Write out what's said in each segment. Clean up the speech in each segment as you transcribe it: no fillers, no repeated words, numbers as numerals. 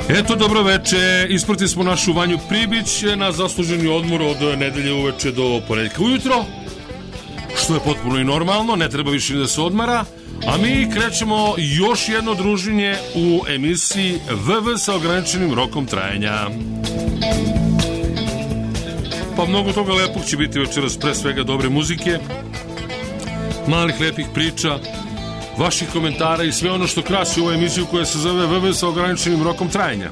Eto, dobro veče, isprati smo našu Vanju Pribić na zasluženi odmor od nedelje uveče do ponedjeljka ujutro, što je potpuno i normalno, ne treba više ni da se odmara, a mi krećemo još jedno druženje u emisiji VV sa ograničenim rokom trajanja. Pa mnogo toga lepog će biti večeras, pre svega dobre muzike, malih lepih priča, vaših komentara i sve ono što krasi ovu emisiju koja se zove VV sa ograničenim rokom trajanja.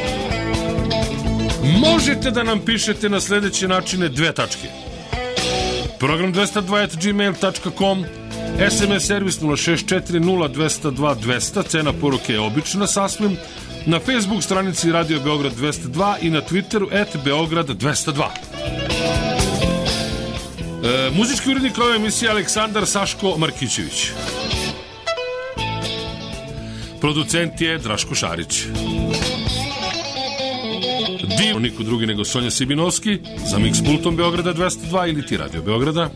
Možete da nam pišete na sledeće načine, dve tačke. Program 202@gmail.com, SMS servis 064-0202-200, cena poruke je obična sasvim, na Facebook stranici Radio Beograd 202 i na Twitteru @Beograd 202. Muzički urednik ove emisije Aleksandar Saško Markićević. Producent je Draško Šarić. Divno niko drugi nego Sonja Sibinovski, za mix pultom Beograda 202 ili ti Radio Beograda.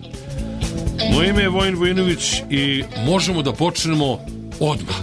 Moje ime je Vojin Vojinović i možemo da počnemo odmah.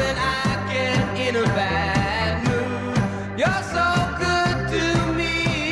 You're so good to me.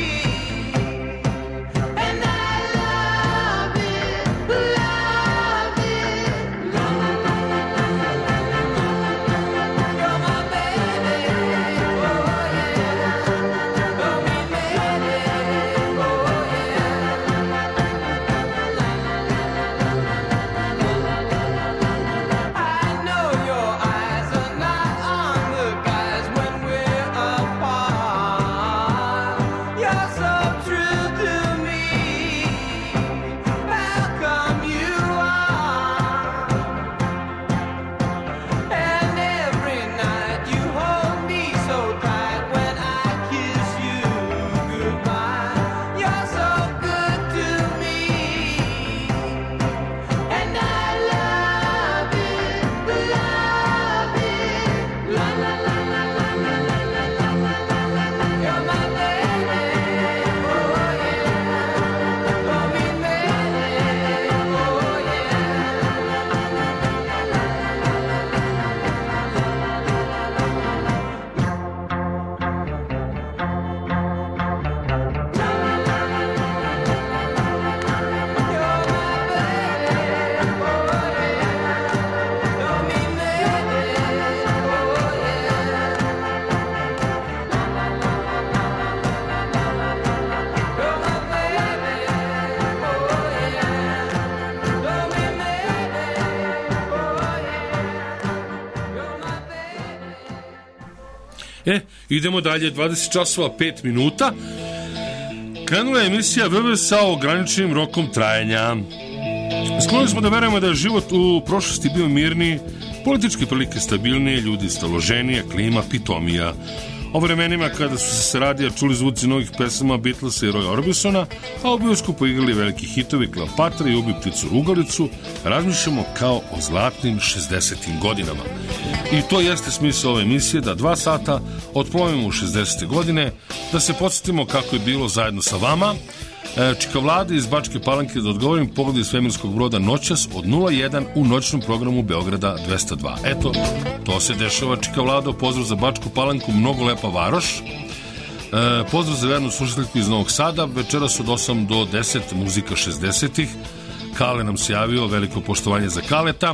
Idemo dalje, 20 časova 5 minuta. Krenula je emisija VV sa ograničenim rokom trajanja. Skloni smo da verujemo da je život u prošlosti bio mirniji, političke prilike stabilnije, ljudi staloženije, klima pitomija. O vremenima kada su se sa radija čuli zvuci novih pesama Beatlesa i Roya Orbisona, a u bioskopu igrali veliki hitovi Kleopatra i Ubi pticu Rugalicu, razmišljamo kao o zlatnim 60. godinama. I to jeste smisao ove emisije, da 2 sata otplovimo u 60. godine, da se podsjetimo kako je bilo zajedno sa vama. Čika Vlada iz Bačke Palanke, da odgovorim, pogled iz svemirskog broda noćas od 01 u noćnom programu Beograda 202. Eto, to se dešava. Čika Vlada, pozdrav za Bačku Palanku, mnogo lepa varoš. Pozdrav za vernu slušateljku iz Novog Sada, večeras od 8 do 10 muzika 60-ih. Kale nam se javio, veliko poštovanje za Kaleta.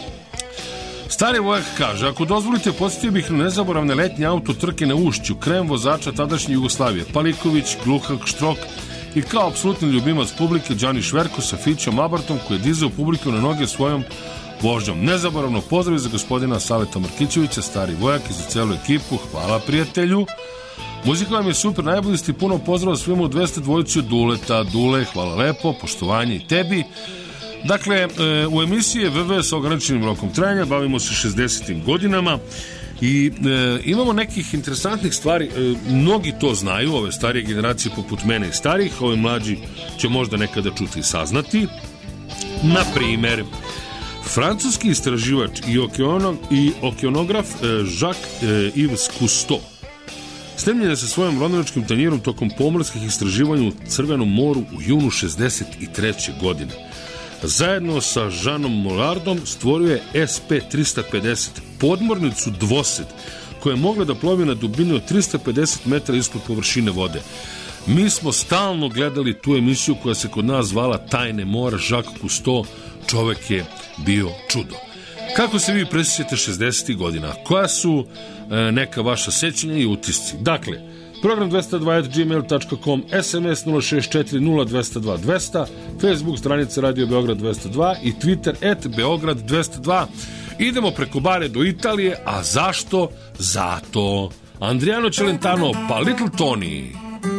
Stari vojak kaže, ako dozvolite, podsjetio bih na nezaboravne letnje auto trke na Ušću, krem vozača tadašnje Jugoslavije, Paliković, Gluhak, Štrok i kao apsolutni ljubimac publike Đani Šverko sa Fićom Abartom koji je dizao publiku na noge svojom vožnjom. Nezaboravno pozdrav za gospodina Saleta Markićevića, stari vojak i za celu ekipu. Hvala prijatelju. Muzika vam je super, najbolji ste, puno pozdrava svima u 202 od Duleta. Dule, hvala lepo, poštovanje i tebi. Dakle, u emisiji je VV sa ograničenim rokom trajanja, bavimo se 60. godinama i imamo nekih interesantnih stvari. Mnogi to znaju, ove starije generacije poput mene i starih, ove mlađi će možda nekada čuti i saznati. Na primer, francuski istraživač i okeanograf Jacques-Yves Cousteau snimljen je sa svojom rondovačkim tanjirom tokom pomorskih istraživanja u Crvenom moru u junu 63. godine. Zajedno sa Jeanom Mollardom stvorio je SP-350, podmornicu dvosed, koja je mogla da plovi na dubini od 350 metara ispod površine vode. Mi smo stalno gledali tu emisiju koja se kod nas zvala Tajne mora. Jacques Cousteau, čovek je bio čudo. Kako se vi presjećate 60. godina? Koja su neka vaša sećanja i utisci? Dakle, program 202@gmail.com, SMS 064-0202-200, Facebook stranica Radio Beograd 202 i Twitter @Beograd 202. Idemo preko bare do Italije, a zašto? Zato Andriano Celentano, pa Little Tony.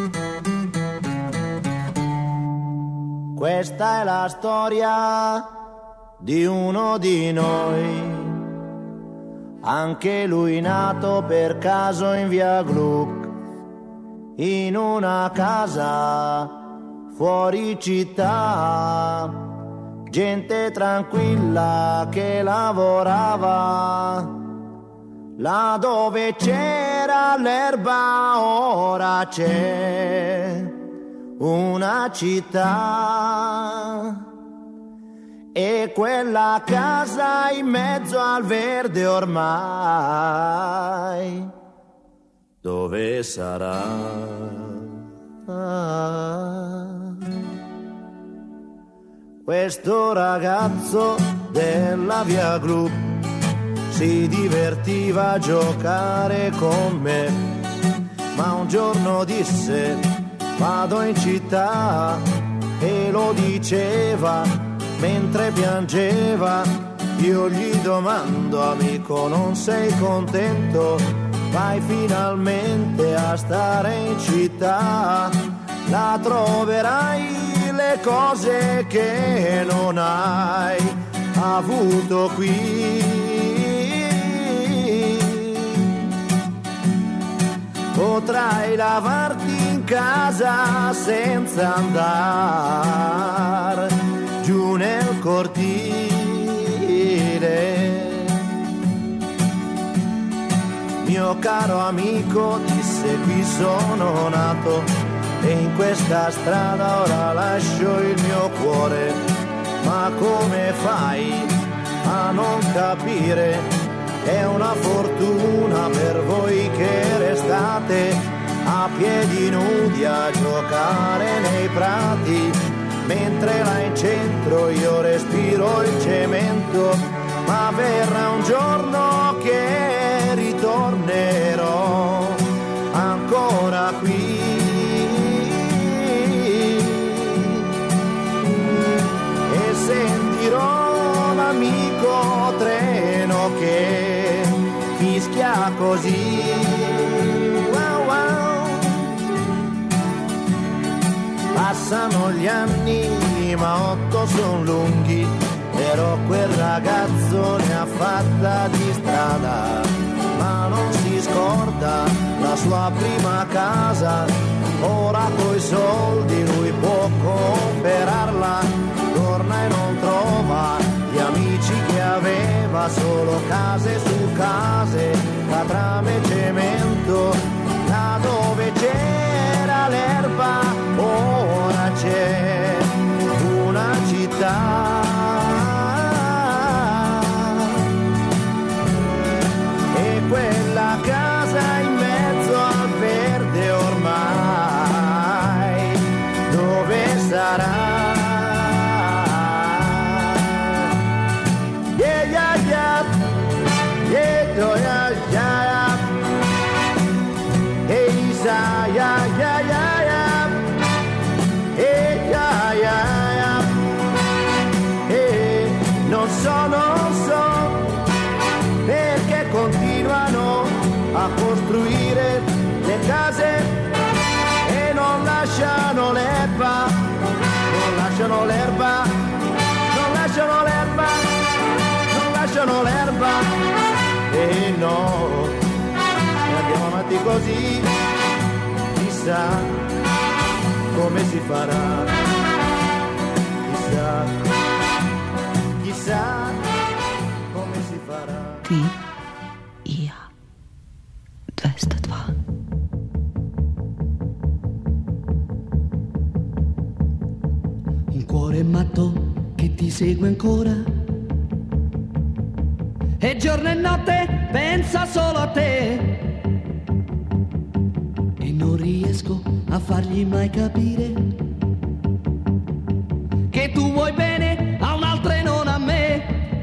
Questa è la storia di uno di noi, anche lui nato per caso in via Gluck, in una casa fuori città, gente tranquilla che lavorava, là dove c'era l'erba ora c'è una città, e quella casa in mezzo al verde ormai dove sarà? Questo ragazzo della via Gluck si divertiva a giocare con me, ma un giorno disse vado in città, e lo diceva mentre piangeva. Io gli domando, amico, non sei contento? Vai finalmente a stare in città, là troverai le cose che non hai avuto qui. Potrai lavarti in casa senza andare giù nel cortile. Mio caro amico, disse, qui sono nato e in questa strada ora lascio il mio cuore. Ma come fai a non capire? È una fortuna per voi che restate a piedi nudi a giocare nei prati, mentre là in centro io respiro il cemento. Ma verrà un giorno che ritornerò ancora qui, e sentirò l'amico treno che fischia così. Passano gli anni, ma 8 son lunghi, però quel ragazzo ne ha fatta di strada, ma non si scorda la sua prima casa, ora coi soldi lui può comprarla, torna e non trova gli amici che aveva, solo case su case, catrame e cemento, là dove c'era l'erba ora c'è una città. E quella casa in mezzo al verde ormai dove sarà? Yeah, yeah, yeah. Yeah, oh, yeah, yeah. Hey, yeah, yeah, yeah, yeah. Hey, yeah, yeah, yeah. Hey, non so perché continuano a costruire le case e non lasciano l'erba, non lasciano l'erba, non lasciano l'erba, non lasciano l'erba. E no, andiamo avanti così, chissà come si farà, chissà, chissà come si farà. Ti i ja 202. Un cuore matto che ti segue ancora e giorno e notte pensa solo a te e non riesco a fargli mai capire che tu vuoi bene a un'altra e non a me.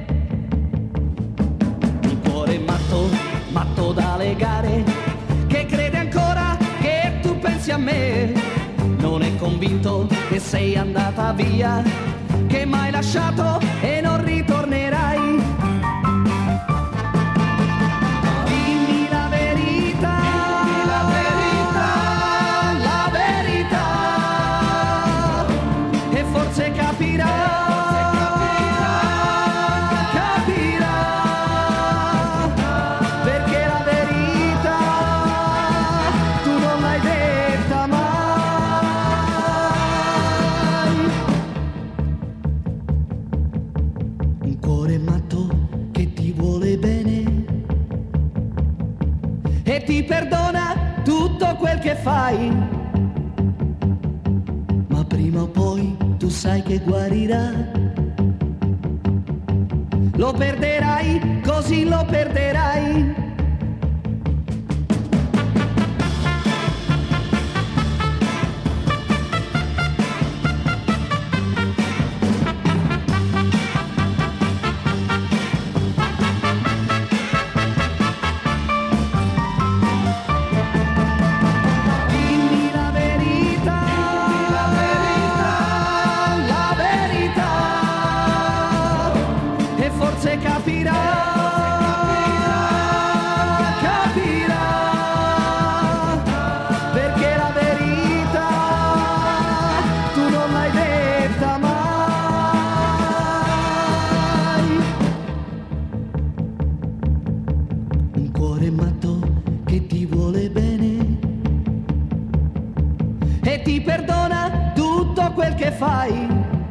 Un cuore matto, matto da legare, che crede ancora che tu pensi a me, non è convinto che sei andata via, che m'hai lasciato e non ritornerai. Dimmi la verità, la verità, e forse capirà. Ti perdona tutto quel che fai, ma prima o poi tu sai che guarirà. Lo perderai, così lo perderai. Fai,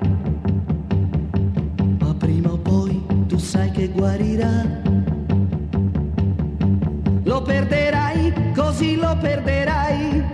ma prima o poi tu sai che guarirà. Lo perderai, così lo perderai.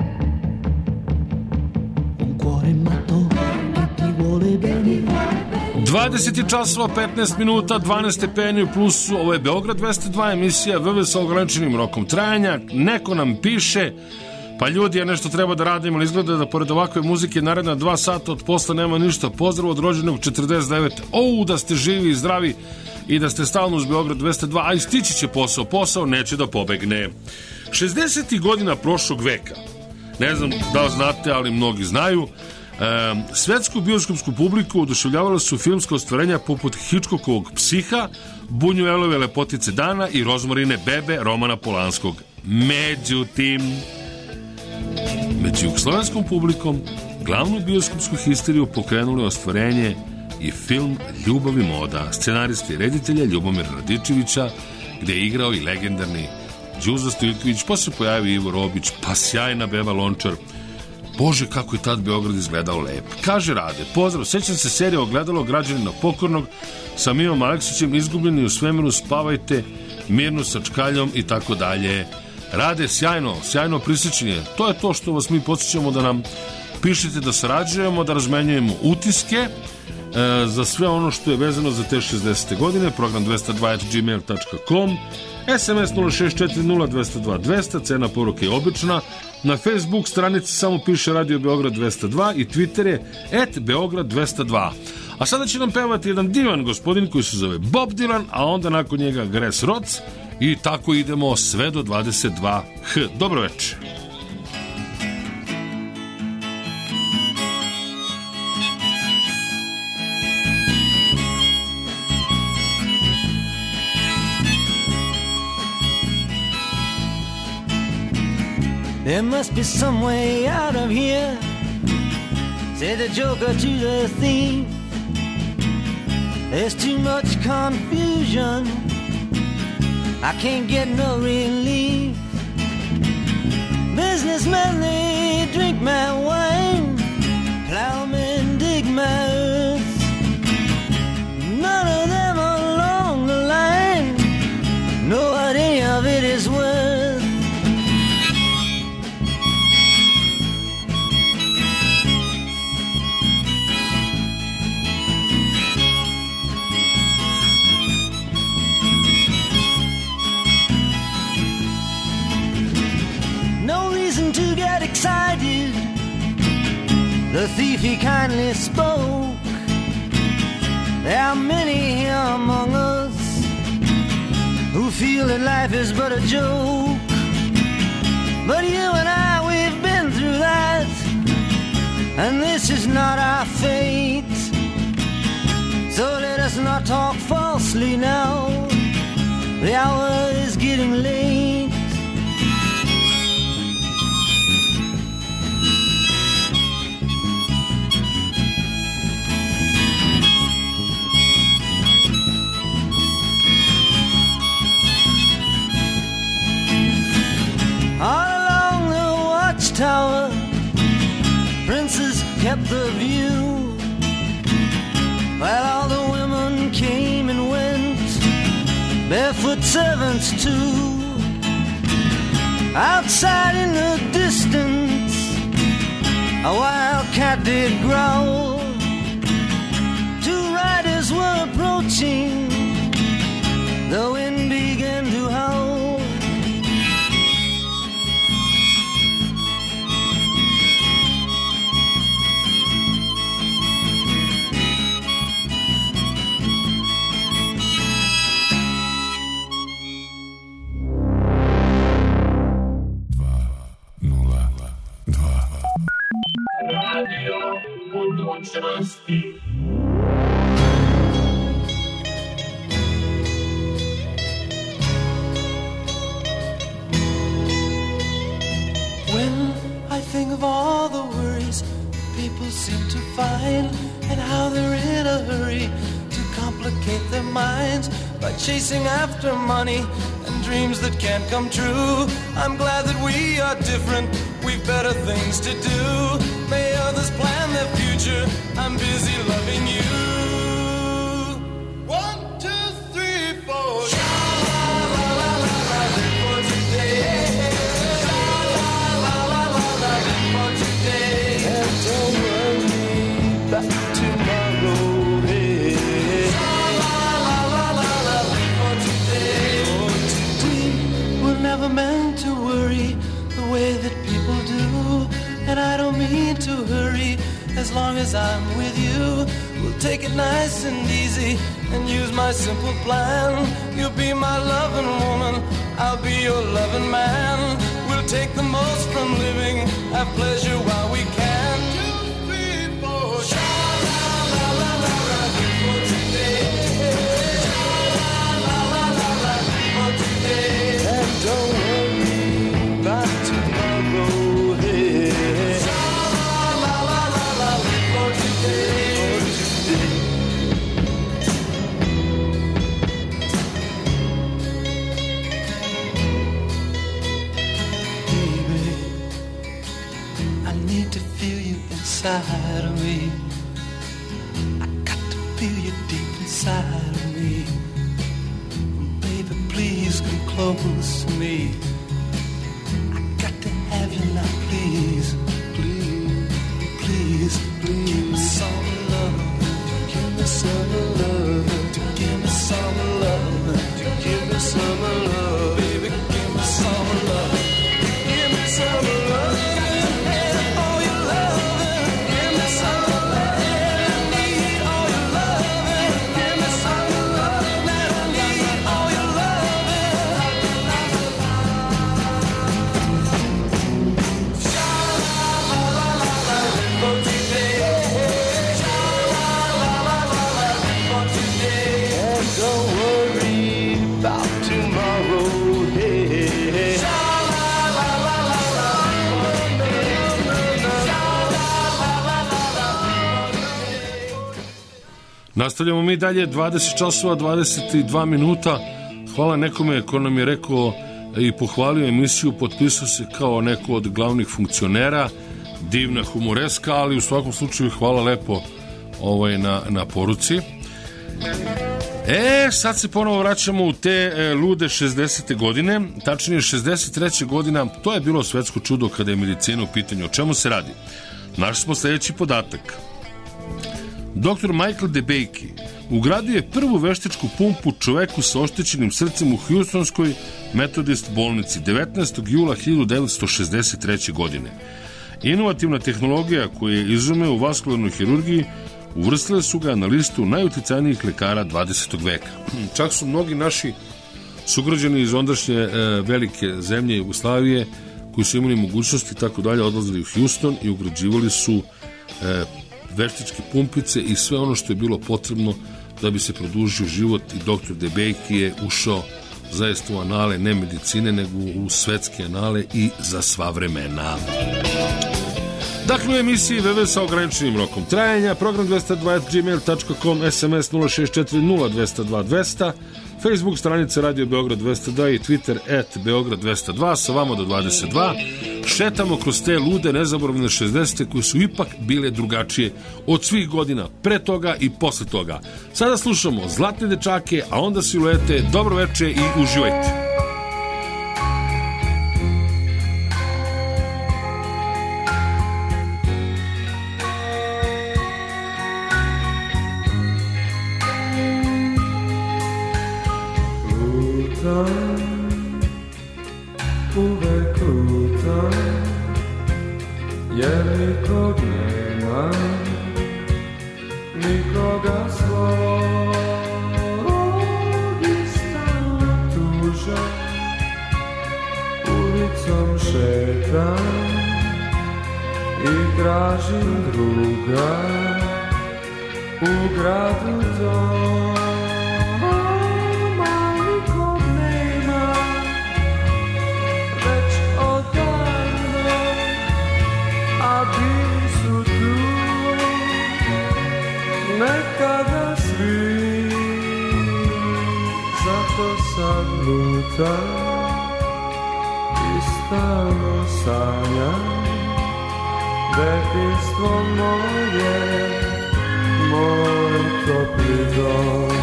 Un cuore matto che ti vuole bene. 20 časova, 15 minuta, 12 stepeni u plusu. Ovo je Beograd 202, emisija VV sa ograničenim rokom trajanja. Neko nam piše: pa ljudi, ja nešto treba da radim, ali izgleda da pored ovakve muzike naredna 2 sata od posla nema ništa. Pozdrav od rođenog 49. Da ste živi i zdravi i da ste stalno uz Beograd 202, a i stići će posao neće da pobegne. 60. godina prošlog veka, ne znam da li znate, ali mnogi znaju, svetsku bioskopsku publiku oduševljavala su filmska ostvarenja poput Hitchcockovog Psiha, Bunjuelove Lepotice dana i Rozmarine bebe Romana Polanskog. Međutim, među jugoslovenskom publikom glavnu bioskopsku histeriju pokrenulo je ostvarenje i film Ljubav i moda, scenaristi i reditelja Ljubomira Radičevića, gde je igrao i legendarni Đuzo Stojković, pa se pojavio Ivo Robić, pa sjajna Beba Lončar. Bože, kako je tad Beograd izgledao lep. Kaže Rade, pozdrav, sećam se serije Ogledalo građanina pokornog sa Mijom Aleksićem, Izgubljeni u svemiru, Spavajte, Mirno sa Čkaljom i tako dalje. Rade, sjajno prisjećanje. To je to što vas mi podsjećamo da nam pišete, da sarađujemo, da razmenjujemo utiske za sve ono što je vezano za te 60. godine. Program 202@gmail.com, SMS 0640 cena poruke je obična. Na Facebook stranici samo piše Radio Beograd 202 i Twitter je @Beograd 202. A sada će nam pevati jedan divan gospodin koji se zove Bob Dylan, a onda nakon njega Grace Rhodes i tako idemo sve do 22h. Dobro večer. There must be some way out of here, said the joker to the thief. There's too much confusion, I can't get no relief. Businessmen, they drink my wine, plowmen dig my earth. None of them along the line know what any of it is worth. To get excited, the thief he kindly spoke. There are many here among us who feel that life is but a joke. But you and I, we've been through that, and this is not our fate. So let us not talk falsely now, the hour is getting late. All along the watchtower, princes kept the view, while all the women came and went, barefoot servants too. Outside in the distance, a wild cat did growl. Two riders were approaching, the wind began to howl. When I think of all the worries people seem to find, and how they're in a hurry to complicate their minds by chasing after money and dreams that can't come true, I'm glad that we are different, we've better things to do. May others plan their future, I'm busy loving you. 1, 2, 3, 4. Sha-la-la-la-la, live for today. Sha-la-la-la-la, live for today. And don't worry about tomorrow. Hey. Sha-la-la-la-la, live for today. We were never meant to worry the way that people do, and I don't mean to hurry. As long as I'm with you, we'll take it nice and easy and use my simple plan. You'll be my loving woman, I'll be your loving man. We'll take the most from living, have pleasure while we can. 2, 3, 4. Sha-la-la-la-la, live for today. Sha-la-la-la-la, live for today. And don't worry about tomorrow. Hey. Sha-la-la-la-la. inside of me. I got to feel you deep inside of me. Baby, please come close to me. I got to have you now, please. Please, please, please. Some love, give me some love. Give me some love. Give me some love. Baby, give me some love. Give me some love. Nastavljamo mi dalje, 20 časova, 22 minuta. Hvala nekome ko nam je rekao i pohvalio emisiju, potpisao se kao neko od glavnih funkcionera, divna humoreska, ali u svakom slučaju hvala lepo na poruci. Sad se ponovo vraćamo u te lude 60. godine, tačnije 63. godina, to je bilo svetsko čudo kada je medicina u pitanju. O čemu se radi? Našli smo sljedeći podatak. Dr. Michael DeBakey ugradio je prvu veštačku pumpu čoveku sa oštećenim srcem u Houstonskoj Metodist bolnici 19. jula 1963. godine. Inovativna tehnologija koju je izumeo u vaskularnoj hirurgiji uvrstile su ga na listu najuticajnijih lekara 20. veka. Čak su mnogi naši sugrađani iz ondašnje velike zemlje Jugoslavije koji su imali mogućnosti i tako dalje odlazili u Houston i ugrađivali su veštačke pumpice i sve ono što je bilo potrebno da bi se produžio život i dr. DeBakey je ušao zaista u anale ne medicine nego u svetske anale i za sva vremena. Dakle, u emisiji WW sa ograničenim rokom trajanja, program 202.gmail.com, SMS 0640202, Facebook stranica Radio Beograd 202 i Twitter @Beograd 202, sa vama do 22. Šetamo kroz te lude, nezaboravne 60. koje su ipak bile drugačije od svih godina, pre toga i posle toga. Sada slušamo Zlatne dečake, a onda Siluete. Dobro veče i uživajte. Uvek lutam, jer nikog nema, nikoga svog i stalno tužan. Ulicom šetam i tražim druga u gradu tom. Nekada svi, zato sad lutam i stalno sanjam detinjstvo moje, moj topli dom.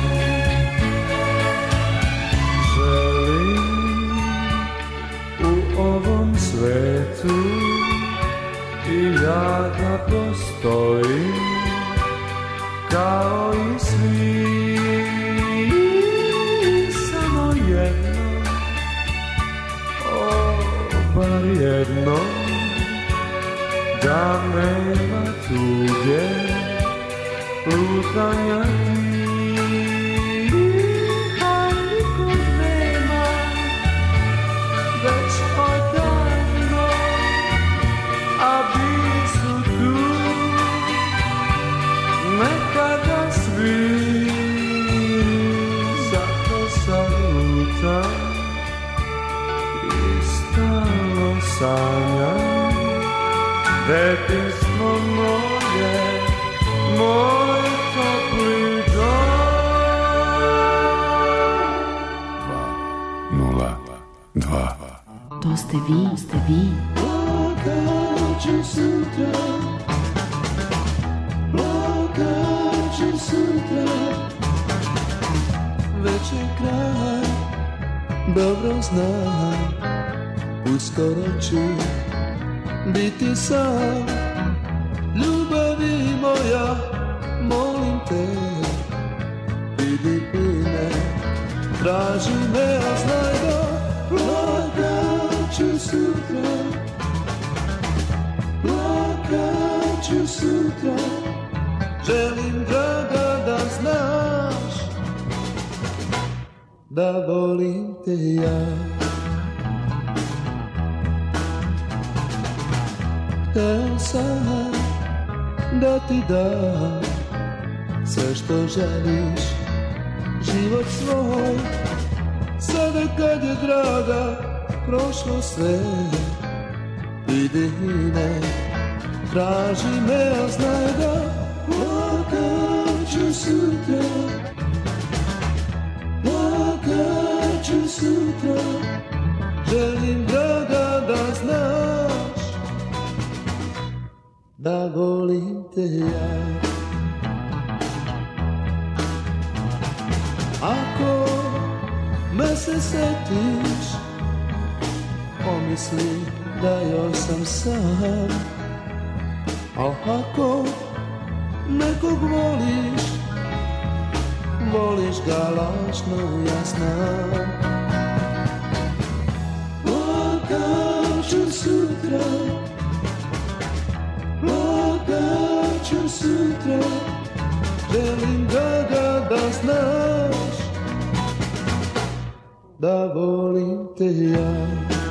Želim u ovom svetu i ja da postojim kao i svi, samo jedno, bar jedno, da nema tuge, lutanja ti, a nikog nema, već odavno, a bili su tu. Nekada svi, zato sad lutam i stalno sanjam detinjstvo moje, moj topli dom. 202. To ste vi, Kad će sutra sutra, već je kraj, dobro znam, uskoro ću biti sam. Ljubavi moja, molim te, vidi me, traži me, a znaj da plakat ću sutra, plakat ću sutra. Želim, draga, da znaš da volim te ja. Hteo sam da ti dam sve što želiš, život svoj. Sada kad je, draga, prošlo sve, vidi me, traži me, a znaj da plakat ću sutra, plakat ću sutra. Želim, draga, da znaš da volim te ja. Ako me se setiš, pomisli da još sam sam. A ako nekog voliš, voliš ga lažno, ja znam. Plakat ću sutra, plakat ću sutra. Želim, draga, da znaš da volim te ja.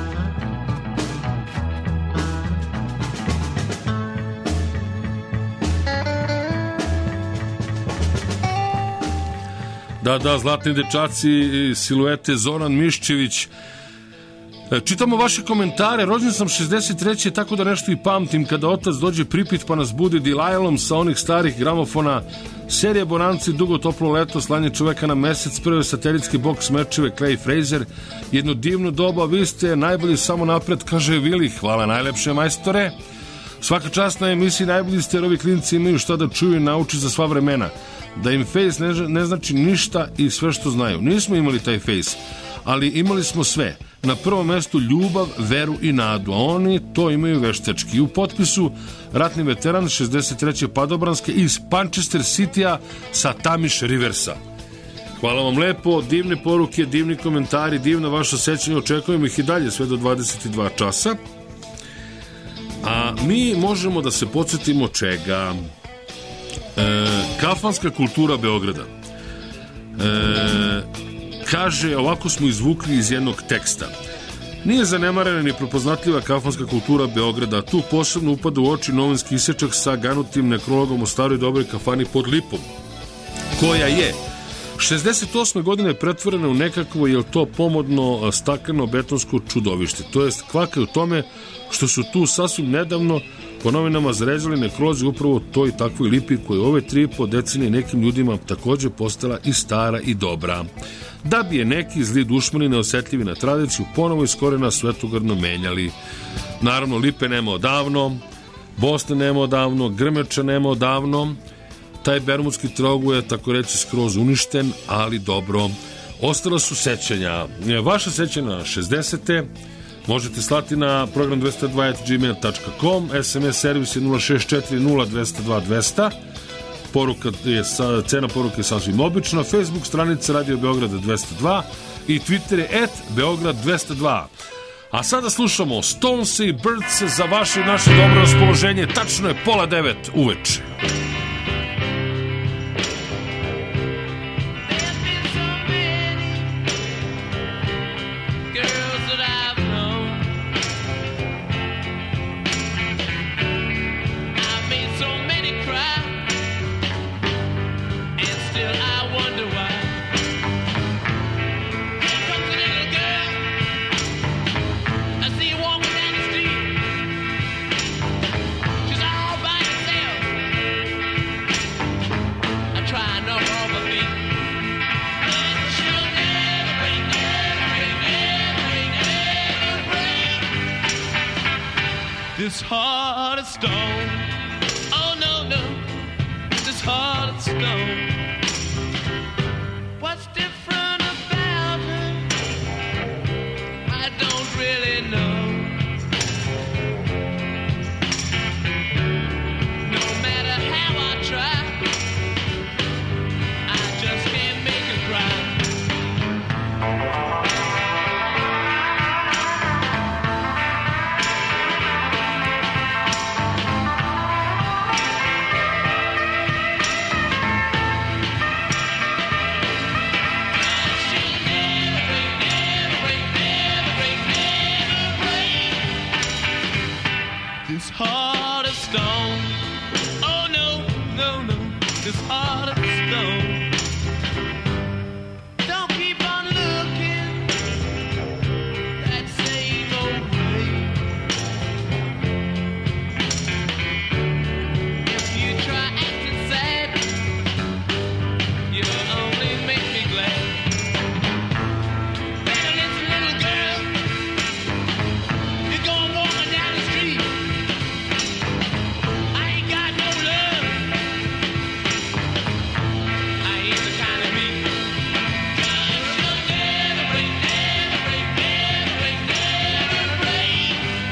Da, zlatni dečaci, siluete, Zoran Miščević. Čitamo vaše komentare. Rođen sam 63. tako da nešto i pamtim kada otac dođe pripit pa nas budi Dilajlom sa onih starih gramofona, serije Bonanci, Dugo toplo leto, Slanje čoveka na mesec, prve satelitske boks mečeve, Clay Fraser, jedno divno doba, vi ste najbolji, samo napred, kaže Vili. Hvala najlepše, majstore. Svaka čast na emisiji, najbolji ste, jer ovi klinci imaju šta da čuju i nauči za sva vremena, da im face ne znači ništa i sve što znaju. Nismo imali taj face, ali imali smo sve. Na prvom mestu ljubav, veru i nadu, a oni to imaju veštački. U potpisu ratni veteran 63. padobranske iz Manchester Citya sa Tamish Riversa. Hvala vam lepo, divne poruke, divni komentari, divna vaša sećanja, očekujemo ih i dalje sve do 22 časa. A mi možemo da se podsjetimo čega? Kafanska kultura Beograda. Kaže, ovako smo izvukli iz jednog teksta. Nije zanemarena ni prepoznatljiva kafanska kultura Beograda. Tu posebno upada u oči novinski isječak sa ganutim nekrologom o staroj dobroj kafani pod Lipom, koja je 68. godine pretvorena u nekakvo, je to pomodno stakleno betonsko čudovište. To jest, kvaka je u tome što su tu sasvim nedavno po novinama zarezali nekrolozi upravo toj takvoj Lipi koja ove 3,5 decenije nekim ljudima takođe postala i stara i dobra. Da bi je neki zli dušmani neosetljivi na tradiciju ponovo iz korena svetogrdno menjali. Naravno, Lipe nema odavno, Bosne nema odavno, Grmeča nema odavno, taj Bermudski trogu je tako reći skroz uništen, ali dobro, ostala su sećanja. Vaša sećanja na 60. možete slati na program 202@gmail.com, SMS servis je 064 0202 200. Cena poruke je sasvim obična. Facebook stranica Radio Beograda 202 i Twitter je @Beograd 202. A sada slušamo Stones i Birds za vaše i naše dobro raspoloženje. Tačno je 8:30 uveče. This heart of stone, oh no, no, this heart of stone. really know. No matter how I try, I just can't make her cry. This heart of stone. Oh no, no, no. This heart of stone. Don't keep on looking that same old way. If you try acting sad, you'll only make me glad. Better listen, little girl. You're going walking down the street. I ain't got no love. I ain't the kind of meat. 'Cause you'll never break, never break, never break, never break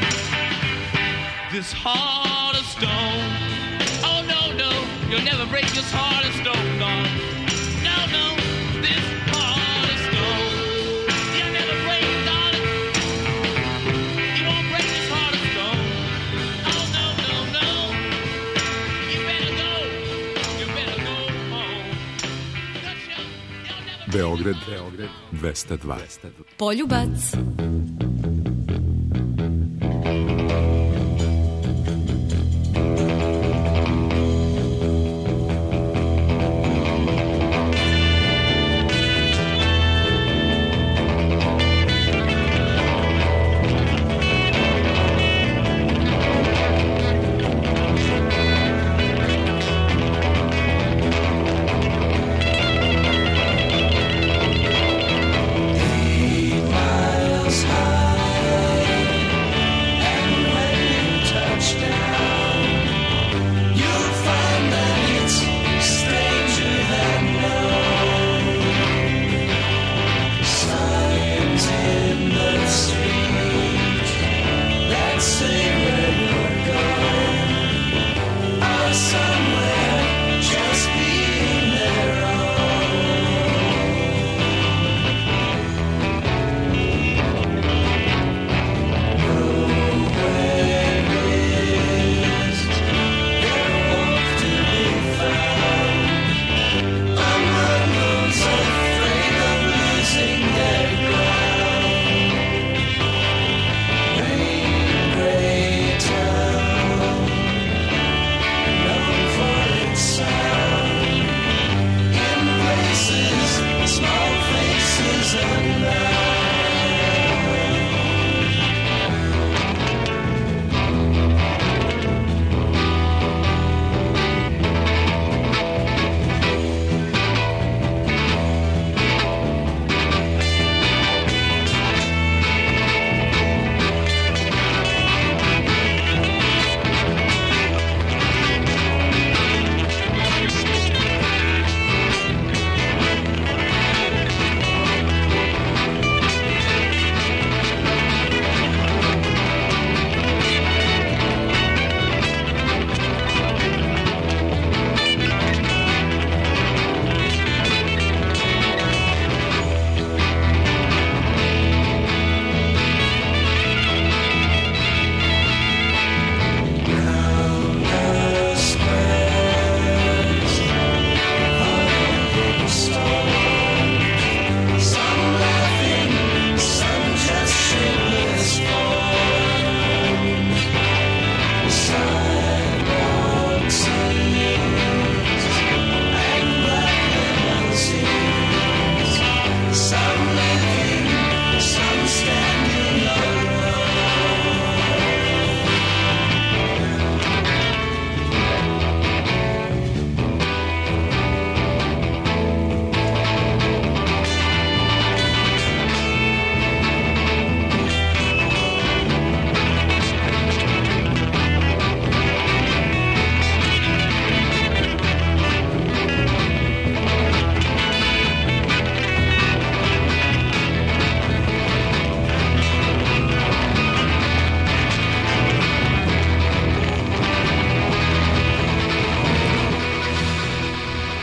this heart of stone. Oh no, no, you'll never break this heart of stone, God. No, no, this heart of stone. You'll never break, darling. You won't break this heart of stone. Oh no, no, no. You better go. You better go home. 'Cause you'll never Beograd 202. Poljubac.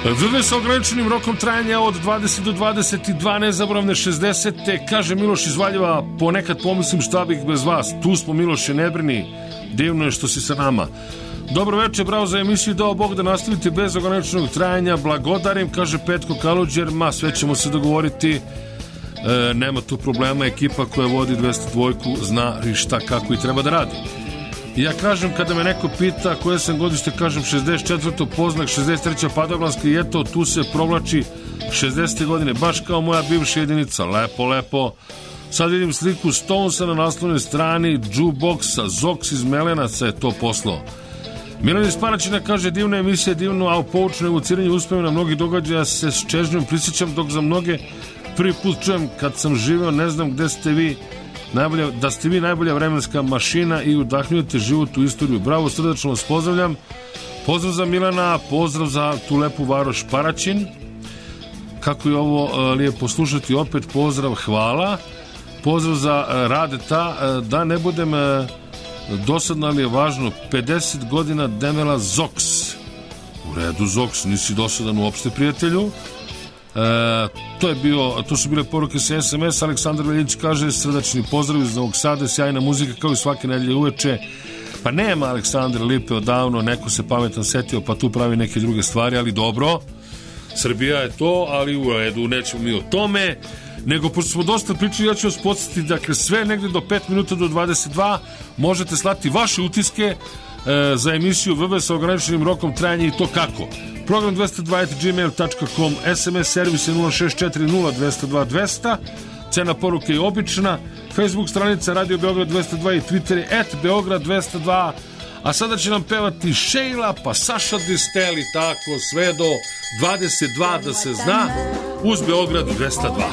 VV sa ograničenim rokom trajanja od 20 do 22, nezaboravne 60. Kaže Miloš iz Valjeva, ponekad pomislim šta bih bez vas. Tu smo, Miloše, ne brini, divno je što si sa nama. Dobro večer, bravo za emisiju, dao Bog da nastavite bez ograničenog trajanja, blagodarim, kaže Petko Kaluđer, sve ćemo se dogovoriti, nema tu problema, ekipa koja vodi 202 zna i šta, kako i treba da radi. Ja kažem, kada me neko pita koje sam godište, kažem 64. Poznak, 63. Padoblanska i eto, tu se provlači 60. godine, baš kao moja bivša jedinica, lepo, lepo. Sad vidim sliku Stonesa na naslovnoj strani, Jukeboxa, Zox iz Melenaca je to poslao. Milan iz Paraćina kaže, divna emisija, divno, a u poučno evociranju uspevim na mnogih događaja se s čežnjom prisjećam, dok za mnoge prvi put čujem kad sam živeo, ne znam gde ste vi, da ste vi najbolja vremenska mašina i udahnjujete život u istoriju. Bravo, srdačno vas pozdravljam. Pozdrav za Milana, pozdrav za tu lepu varoš Paraćin. Kako je ovo lijepo slušati, opet pozdrav, hvala. Pozdrav za Radeta, da ne budem dosadno, ali je važno, 50 godina Demela Zox. U redu, Zox, nisi dosadan uopšte, prijatelju. To su bile poruke sa SMS. Aleksandar Veljić kaže, srdačni pozdrav iz Novog Sada, sjajna muzika kao i svake nedelje uveče. Pa nema Aleksandra Lipe odavno, neko se pametan setio pa tu pravi neke druge stvari, ali dobro, Srbija je to, ali u redu, nećemo mi o tome, nego pošto smo dosta pričali, ja ću vas podsjetiti, dakle sve negde do 5 minuta do 22 možete slati vaše utiske za emisiju VV sa ograničenim rokom trajanja i to kako. Program 202@gmail.com, SMS servis je 0640202200, cena poruke je obična, Facebook stranica Radio Beograd 202 i Twitter je @Beograd 202, a sada će nam pevati Sheila pa Saša Distel, tako sve do 22 da se zna, uz Beograd 202.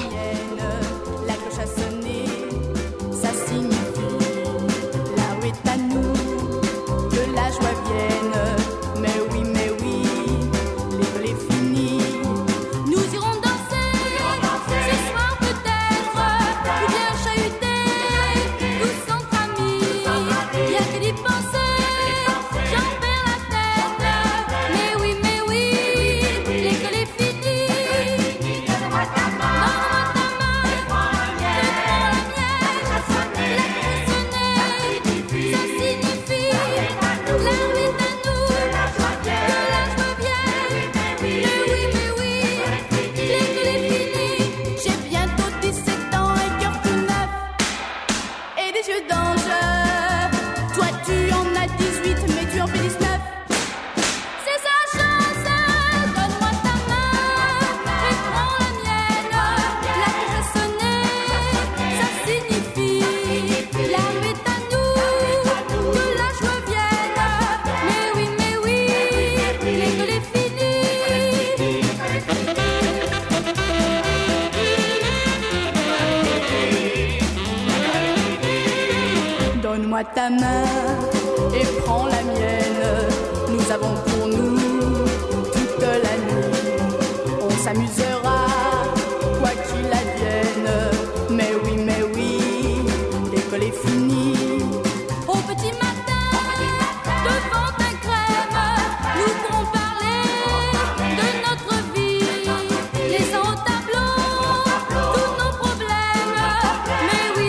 Donne-moi ta main et prends la mienne. Nous avons pour nous toute la nuit. On s'amusera, quoi qu'il advienne. Mais oui, l'école est finie. Au petit matin, devant ta crème, nous pourrons parler de notre vie. Les uns au tableau, tous nos problèmes. Mais oui,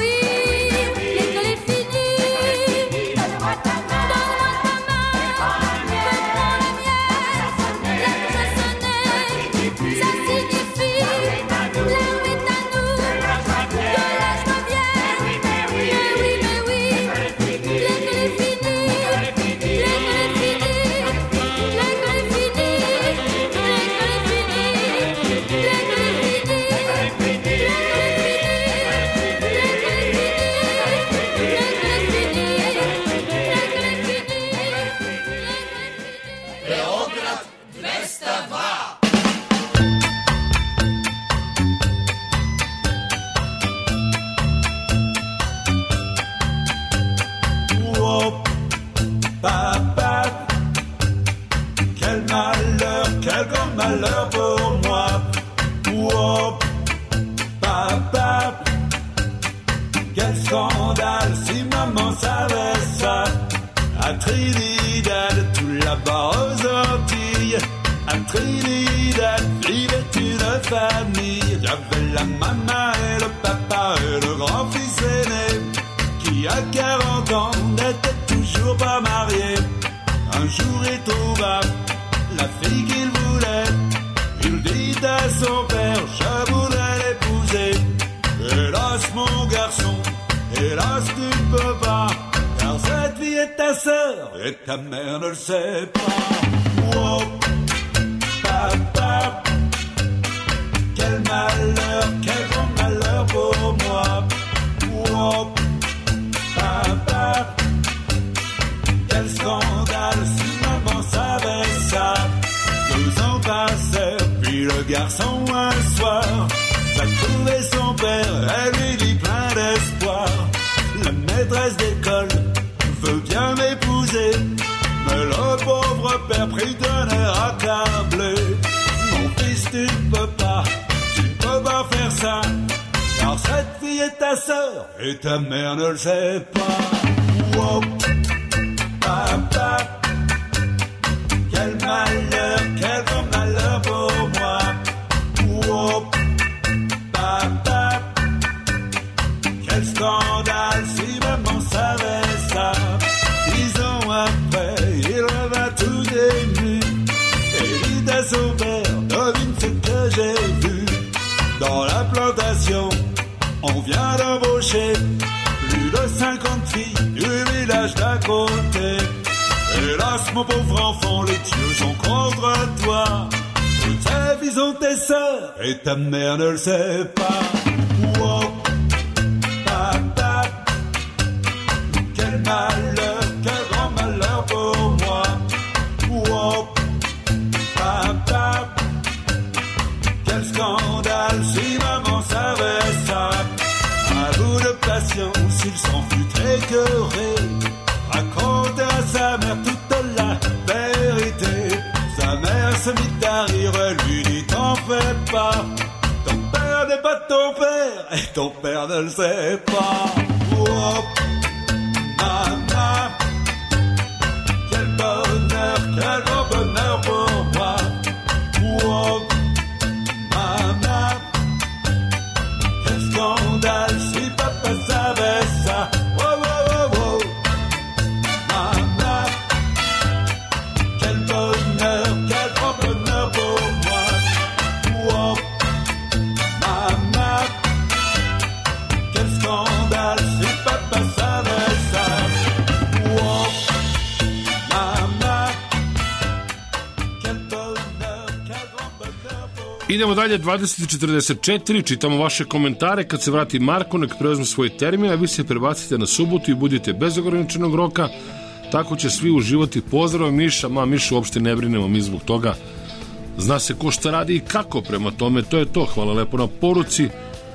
l'école est finie. Donne-moi ta main, prends la mienne. La cloche a sonné, ça signifie l'heure est à nous, que la joie vienne. Mais oui, l'école est finie. Quel grand malheur pour moi. Oh, papa, quel scandale si maman savait ça. À Trinidad, tout là-bas aux Antilles, À Trinidad vivait une famille. Il y avait la maman et le papa et le grand-fils aîné qui à 40 ans n'était toujours pas marié. Un jour il trouva la fille qu'il voulait. Il dit à son père, je voudrais l'épouser. Hélas mon garçon, hélas tu ne peux pas, car cette fille est ta sœur et ta mère ne le sait pas. Oh, papa, quel malheur, quel grand malheur pour moi. Oh, papa, quel scandale si maman savait ça. 2 ans passèrent, puis le garçon un soir va trouver son père, elle lui dit plein d'espoir. La maîtresse d'école veut bien m'épouser, mais le pauvre père prit d'un air accablé. Mon fils, tu ne peux pas faire ça, car cette fille est ta sœur et ta mère ne le sait pas. Oh, papa, quel malheur, quel grand malheur pour moi. Oh, papa, quel scandale si maman savait ça. 10 ans après, il revint tout ému et dit à son père, devine ce que j'ai vu. Dans la plantation, on vient d'embaucher plus de 50 filles du village d'à côté. Hélas, mon pauvre enfant, les dieux sont contre toi. Toutes tes filles sont tes sœurs et ta mère ne le sait pas. Oh, papa, quel malheur, quel grand malheur pour moi. Oh, papa, quel scandale si maman savait ça. À bout de patience, il s'en fut écœuré. Racontait à sa mère toute la vérité. Sa mère se mit à rire, elle lui dit t'en fais pas. Ton père n'est pas ton père et ton père ne le sait pas. Oh, maman, quel bonheur, quel grand bonheur pour moi. Oh, maman, quel scandale si papa savait ça. Oh, oh, oh, oh. Maman, quel bonheur, quel grand bonheur pour moi. Oh, maman, quel scandale si papa savait ça. Oh, maman, quel bonheur, quel grand bonheur pour moi. Idemo dalje, 20:44, čitamo vaše komentare. Kad se vrati Marko, nek preuzme svoj termin, a vi se prebacite na subotu i budite bez ograničenog roka, tako će svi uživati. Pozdrav Miša, Miša uopšte ne brinemo mi zbog toga, zna se ko šta radi i kako, prema tome to je to. Hvala lepo na poruci.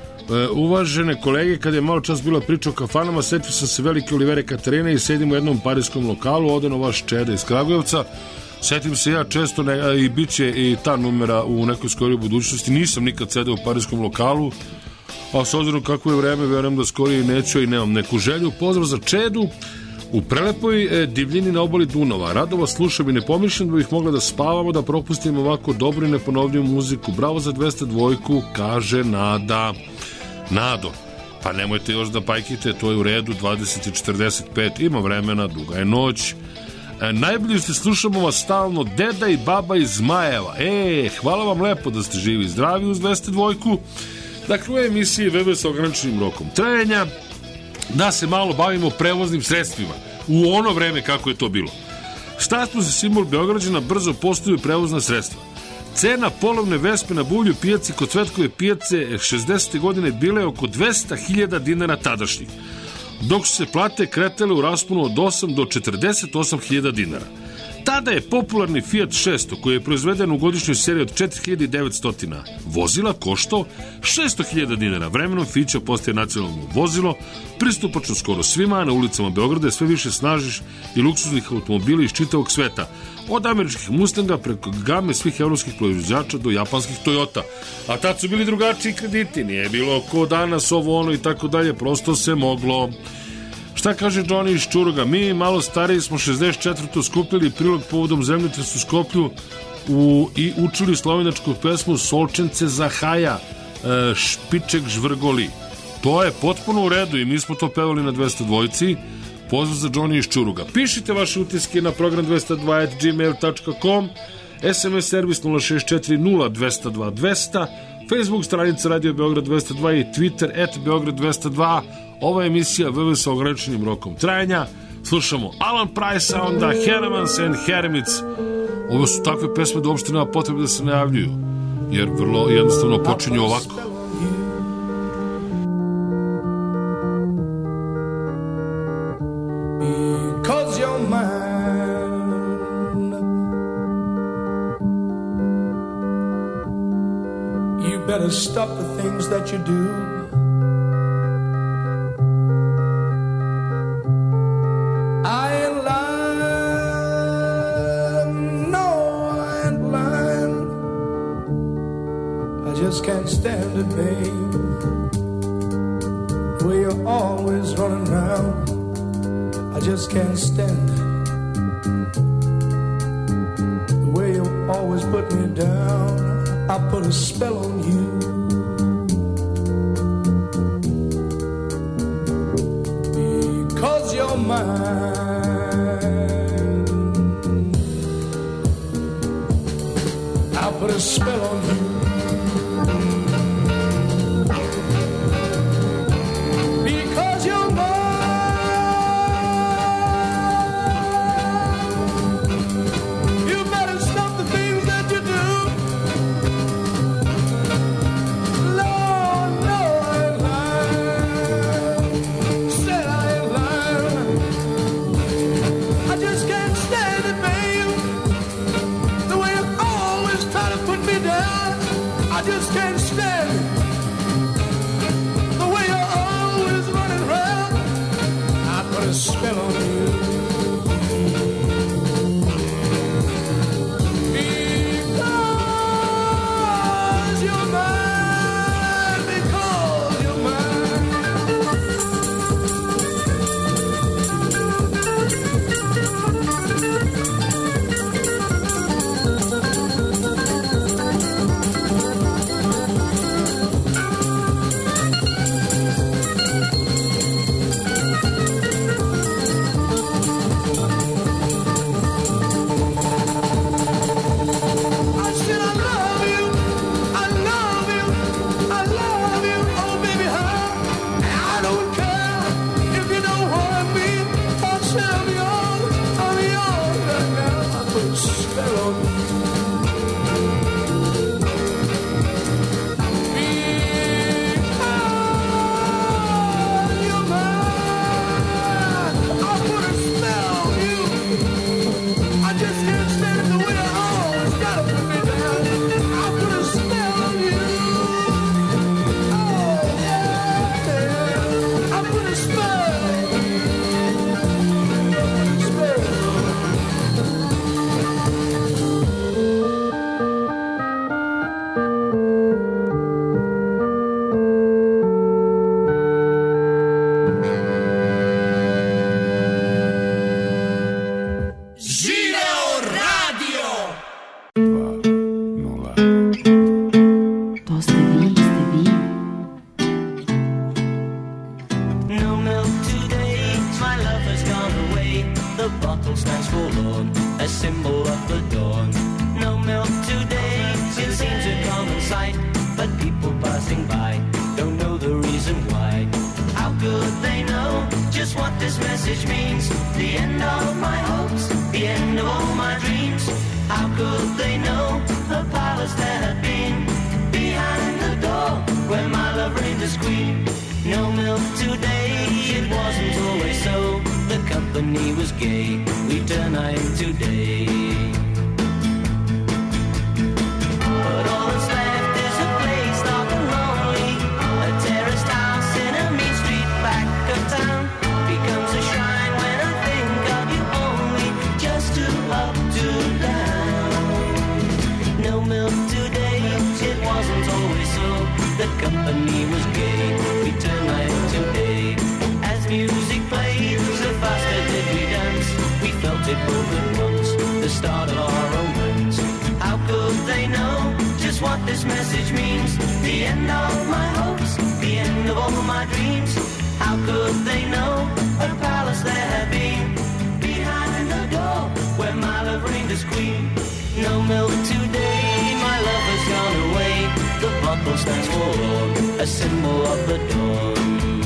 Uvažene kolege, kad je malo čas bila priča o kafanama, setio sam se velike Olivere Katarine i sedim u jednom parijskom lokalu, odeno vaš Čeda iz Kragujevca. Setim se ja često i bit će i ta numera u nekoj skorijoj budućnosti. Nisam nikad sedeo u parijskom lokalu, a s obzirom kako je vreme, verujem da skorije neću i nemam neku želju. Pozdrav za Čedu u prelepoj divljini na obali Dunava. Rado vas slušam i ne pomišljam da bih mogla da spavamo, da propustim ovako dobru i neponovljivu muziku. Bravo za 202, kaže Nada. Nado, pa nemojte još da pajkite, to je u redu, 20:45, ima vremena, duga je noć. Najbolji ste, slušamo vas stalno, deda i baba iz Zmajeva. Hvala vam lepo da ste živi i zdravi uz 202. Dakle, u emisiji VV sa ograničenim rokom trajanja, da se malo bavimo prevoznim sredstvima u ono vreme kako je to bilo. Šta smo za simbol Beograđana, brzo postaju prevozna sredstva. Cena polovne vespe na buvlju pijaci kod Cvetkove pijace 60. godine bila je oko 200.000 dinara tadašnjih, dok su se plate kretale u rasponu od 8 do 48.000 dinara. Tada je popularni Fiat 600, koji je proizveden u godišnjoj seriji od 4900 vozila, koštao 600.000 dinara. Vremenom Fića postaje nacionalno vozilo, pristupačno skoro svima, a na ulicama Beograda je sve više snažiš i luksuznih automobila iz čitavog sveta, od američkih Mustanga preko game svih evropskih proizvođača do japanskih Toyota. A tad su bili drugačiji krediti, nije bilo ko danas ovo ono i tako dalje, prosto se moglo. Šta kaže Johnny iz Čuruga? Mi, malo stariji, smo 64. skupili prilog povodom zemljotresa u Skoplju i učili slovenačku pesmu Solčence za Haja, Špiček žvrgoli. To je potpuno u redu i mi smo to pevali na 202. Pozdrav za Johnny iz Čuruga. Pišite vaše utiske na program 202@gmail.com, SMS servis 064 0202 200, Facebook stranica Radio Beograd 202 i Twitter @Beograd 202. Ova emisija VV sa ograničenim rokom trajanja. Slušamo Alan Price, onda Hermans and Hermits. Ovo su takve pesme da uopšte nema potrebe da se najavljuju, jer vrlo jednostavno počinju ovako. Because you're mine, you better stop the things that you do. I ain't lying, no, I ain't lying. I just can't stand it, babe. The way you're always running around, I just can't stand it. The way you always put me down, I put a spell on you. Because you're mine, I put a spell on you. Because you're mine, you better stop the things that you do. Lord, no, I ain't lying. Said I ain't lying. I just can't stand it, babe. The way you always try to put me down, I just can't stand it. The way you're always running around, I put a spell on you. Because you're mine, because you're mine. I said I love you, I love you, I love you, oh baby, huh? And I don't care if you don't want me. I said I'm yours right now. I put a spell on you. Because you're mine, I put a spell on you. I just can't stand it the way you always gotta put me down. I put a spell on you. Oh, yeah. I put a spell. To ste vi. No milk today, my love has gone away. The bottle stands forlorn, a symbol of the dawn. No milk today, it seems a common sight, but people passing by don't know the reason why. How could they know just what this message means? The end of my hopes, the end of all my dreams. How could they know the palace that had been behind the door where my love reigned as queen? No milk today, it wasn't always so. The company was gay, we turned night into day. But all that's left is a place dark and lonely, a terraced house in a mean street back of town. Becomes a shrine when I think of you only, just too up, too down. No milk today, it wasn't always so. The company was gay, we turned night into day. As music played, the faster did we dance. We felt it both at once, the start of our romance. How end of my hopes, the end of all my dreams. How could they know a palace there had been behind the door where my love reigned as queen? No milk today, my love has gone away. The bottle stands forlorn, a symbol of the dawn.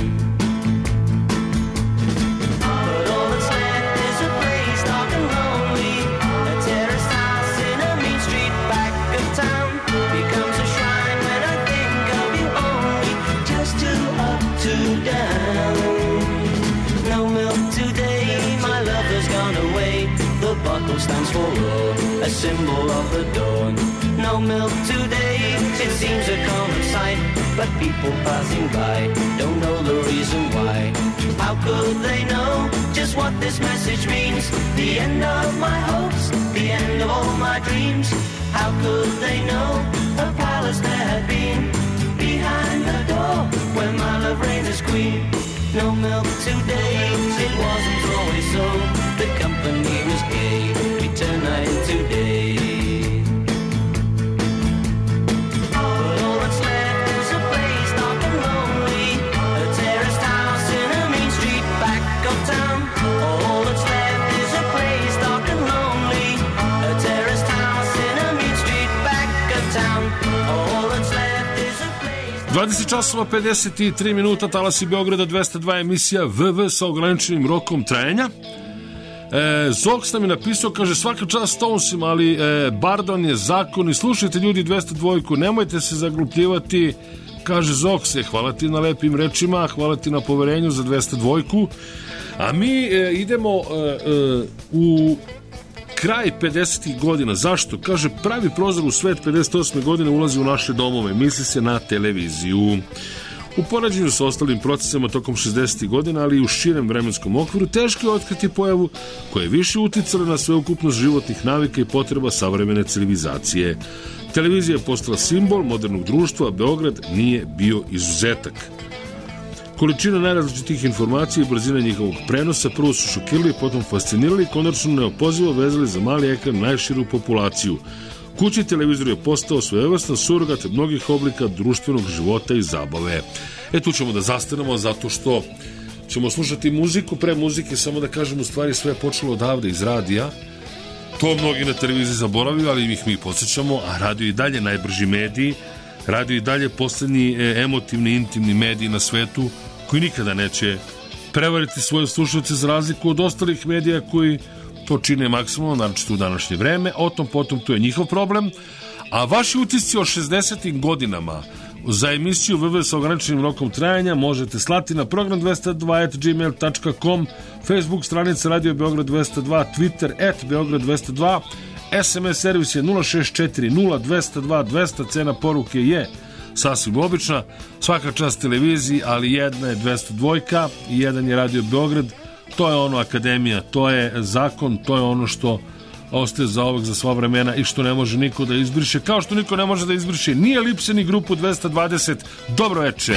But all that's left is a place dark and lonely. A terraced house in a mean street back of town becomes a shrine when I think of you only. Just two up, two down. No milk today, my love has gone away. The bottle stands forlorn, a symbol of the dawn. No milk today, it seems a common sight, but people passing by don't know the reason why. How could they know just what this message means? The end of my hopes, the end of all my dreams. How could they know a palace there had been behind the door where my love reigned as queen? No milk today, it wasn't always so. The company was gay, we turned night into day. But all that's left is a place dark and lonely. A terraced house in a mean street back of town. All that's left is a place dark and lonely. A terraced house in a mean street back of town. All that's left is a place. 20 časova 53 minuta, talasi Beograda 202, emisija VV sa ograničenim rokom trajanja. Zoks nam je napisao, kaže, svaka čast Stonesima, ali Bardon je zakon i slušajte ljudi 202, nemojte se zaglupljivati, kaže Zokse, hvala ti na lepim rečima, hvala ti na poverenju za 202, a mi idemo u kraj 50. godina. Zašto? Kaže, pravi prozor u svet 58. godine ulazi u naše domove, misli se na televiziju. U poređenju sa ostalim procesima tokom 60. godina, ali i u širem vremenskom okviru, teško je otkriti pojavu koja je više uticala na sveukupnost životnih navika i potreba savremene civilizacije. Televizija je postala simbol modernog društva, a Beograd nije bio izuzetak. Količina najrazličitih informacija i brzina njihovog prenosa prvo su šokirali, potom fascinirali i konačno neopozivo vezali za mali ekran najširu populaciju. Kućni televizor je postao svojevrstan surogat mnogih oblika društvenog života i zabave. Tu ćemo da zastanemo zato što ćemo slušati muziku. Pre muzike, samo da kažem, u stvari sve je počelo odavde iz radija. To mnogi na televiziji zaboravili, ali ih mi podsjećamo, a radio i dalje najbrži mediji, radio i dalje poslednji emotivni, intimni mediji na svetu, koji nikada neće prevariti svoje slušalce za razliku od ostalih medija koji to čine maksimalno, naročito u današnje vreme. O tom potom, to je njihov problem. A vaši utisci o 60. godinama za emisiju VV sa ograničenim rokom trajanja možete slati na program202@gmail.com, Facebook stranica Radio Beograd 202, Twitter @Beograd 202, SMS servis je 0640-202-200, cena poruke je sasvim obična. Svaka čast televiziji, ali jedna je 202 i jedan je Radio Beograd. To je ono akademija, to je zakon, to je ono što ostaje za ovog, za sva vremena i što ne može niko da izbriše, kao što niko ne može da izbriše ni Elipse ni grupu 220. Dobro veče!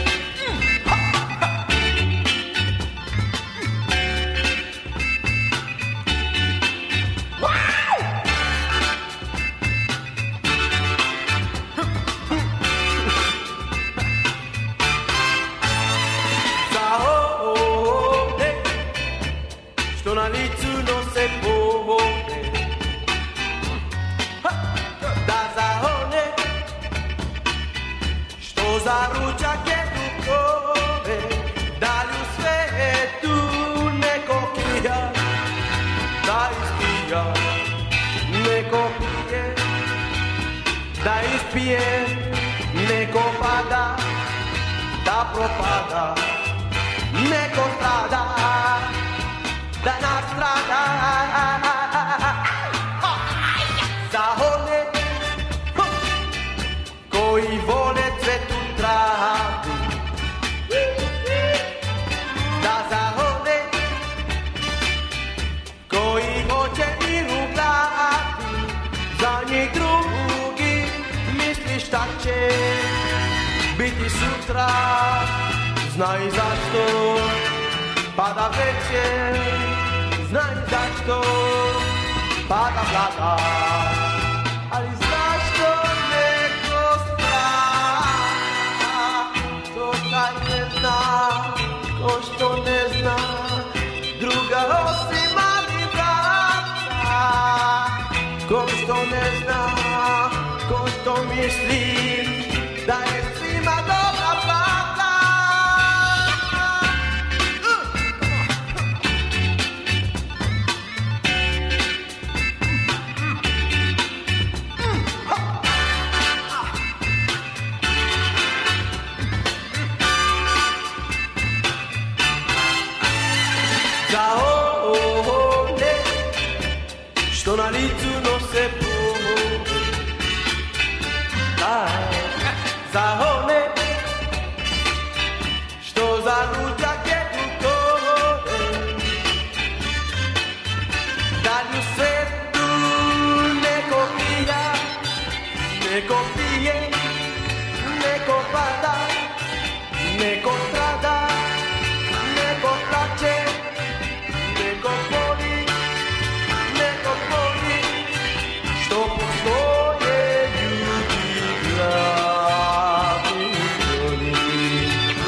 Znaj zašto pada večer, znaj zašto pada vlada, ali zašto neko strah? mislim da je svima dobra plata. Za one što na licu nose pomoć, za one što za ručak jedu kore, da u svetu neko pija, neko pije, neko pada, neko strada, neko plače, neko voli, neko voli, što postoje ljudi glavi voli.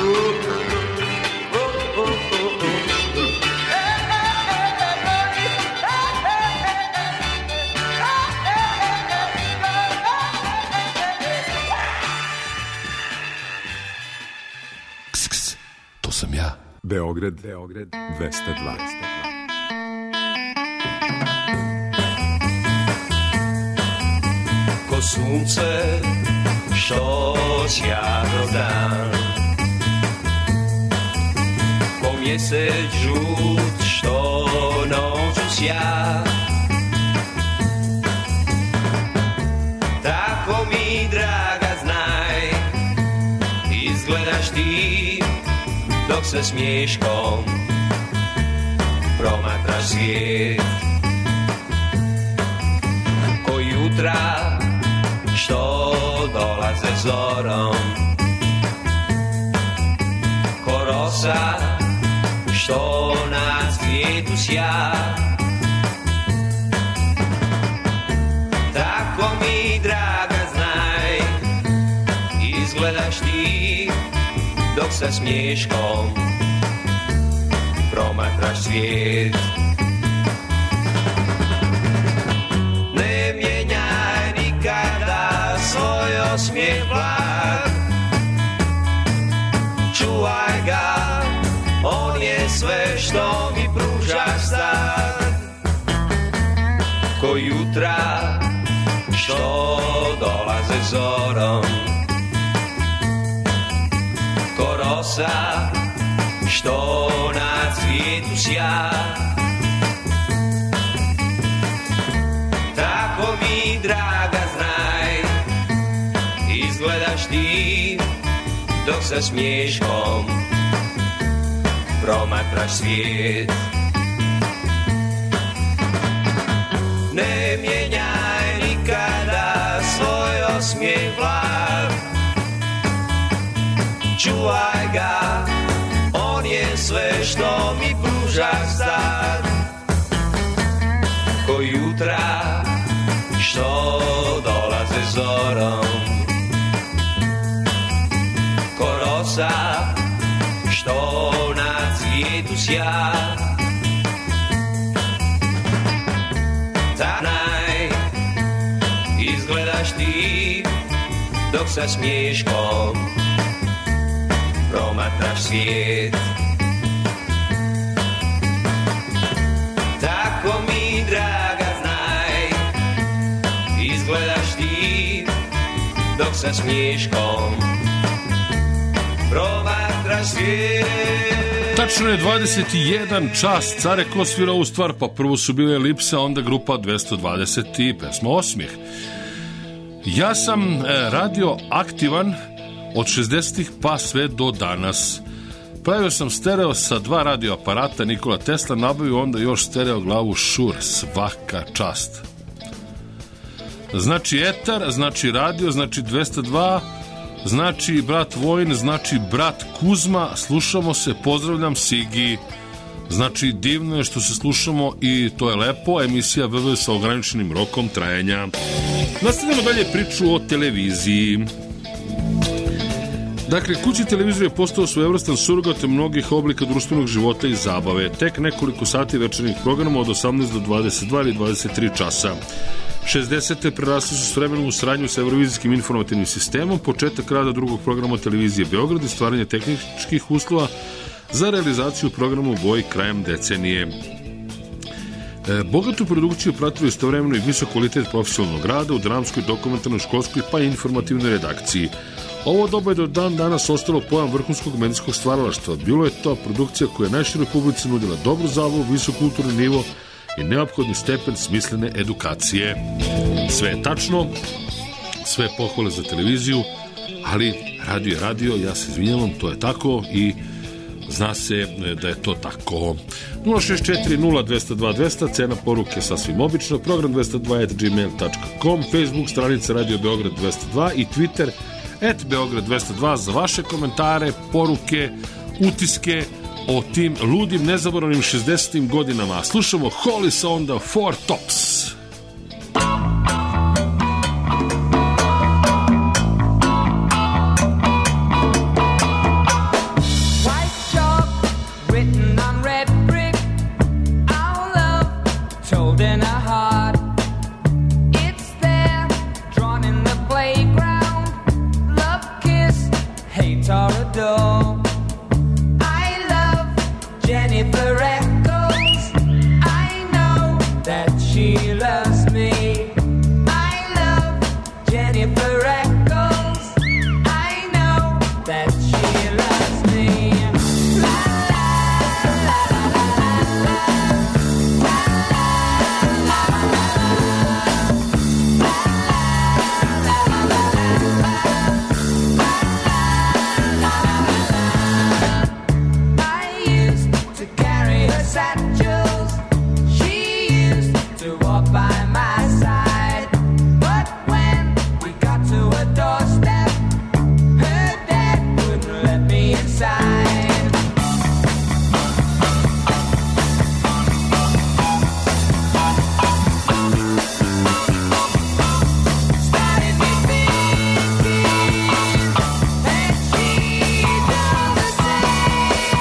Ks, ks, to sam ja. Beograd 202. Ko sunce što sja do dan, ko mjesec žut što noću sja, tako mi draga znaj, izgledaš ti dok se smiješkom promatraš svijet. Ko jutra što dolaze zorom, ko rosa što na svijetu sja, tako mi draga znaj, izgledaš ti dok sa smiješkom promatraš svijet. Ne mijenjaj nikada svoj osmijeh blag, čuvaj ga, on je sve što mi pružaš sad. Ko jutra što dolaze zorom, ko rosa što na cvijetu sja, tako mi draga znaj, izgledaš ti dok sa smiješkom promatraš svijet. Ne mijenjaj nikada svoj osmijeh blag, čuvaj ga, on je sve što mi pružaš sad. Ko jutra što dolaze zorom, ko rosa što na cvijetu sja, tanaj izgledaš ti dok sa smiješkom promatraš svijet. Tako mi draga znaj, izgledaš ti dok sa smiješkom promatraš svijet. Tačno je 21 čas, Care ko svira ovu stvar, pa prvo su bile Elipse, onda grupa 220 i pesma Osmijeh. Ja sam radio aktivan od 60-ih pa sve do danas. Pravio sam stereo sa 2 radioaparata Nikola Tesla, nabavio onda još stereo glavu Shure, svaka čast. Znači etar, znači radio, znači 202, znači brat Vojin, znači brat Kuzma, slušamo se, pozdravljam Sigi. Znači divno je što se slušamo i to je lepo, emisija WW sa ograničenim rokom trajanja. Nastavljamo dalje priču o televiziji. Dakle, kućni televizor je postao svojevrstan surogat mnogih oblika društvenog života i zabave. Tek nekoliko sati večernjih programa od 18 do 22 ili 23 časa. 60. prerasli su s vremenom u saradnju sa Eurovizijskim informativnim sistemom, početak rada drugog programa televizije Beograd i stvaranje tehničkih uslova za realizaciju programa u boji krajem decenije. Bogatu produkciju pratilo istovremeno i visok kvalitet profesionalnog rada u dramskoj, dokumentarnoj, školskoj pa i informativnoj redakciji. Ovo doba je do dan danas ostalo pojam vrhunskog medijskog stvaralaštva. Bilo je to produkcija koja je najširoj publici nudila dobru zabavu, visok kulturni nivo i neophodni stepen smislene edukacije. Sve je tačno, sve pohvale za televiziju, ali radio je radio, ja se izvinjavam, to je tako i zna se da je to tako. 064-0202, cena poruke sasvim obična, program 202@gmail.com, Facebook stranica Radio Beograd 202 i Twitter @Beograd 202 za vaše komentare, poruke, utiske o tim ludim, nezaboravnim 60. godinama. Slušamo Hollis on the Four Tops. Jennifer Echoes, I know that she loves me. I love Jennifer Echoes, I know that she loves me. La la la la la la la satchels, she used to walk by my side, but when we got to her doorstep, her dad wouldn't let me inside. Started me thinking that she done the same.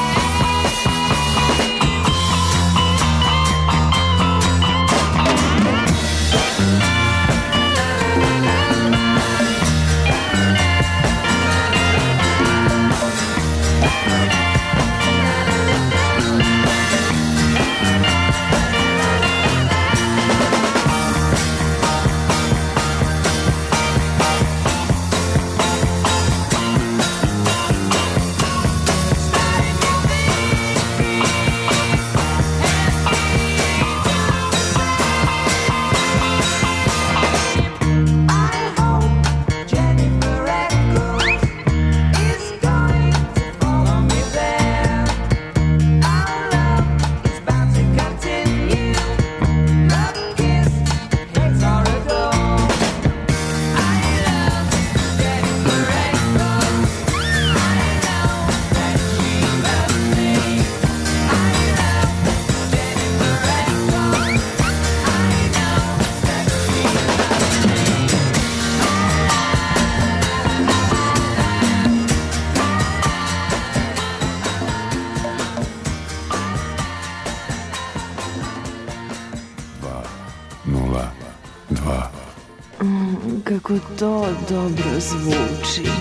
Kako to dobro zvuči.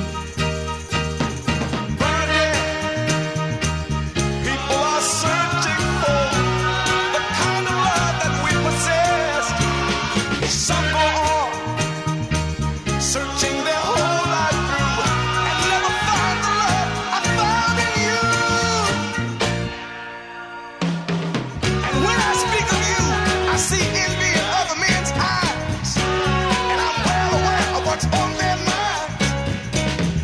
What's on their mind?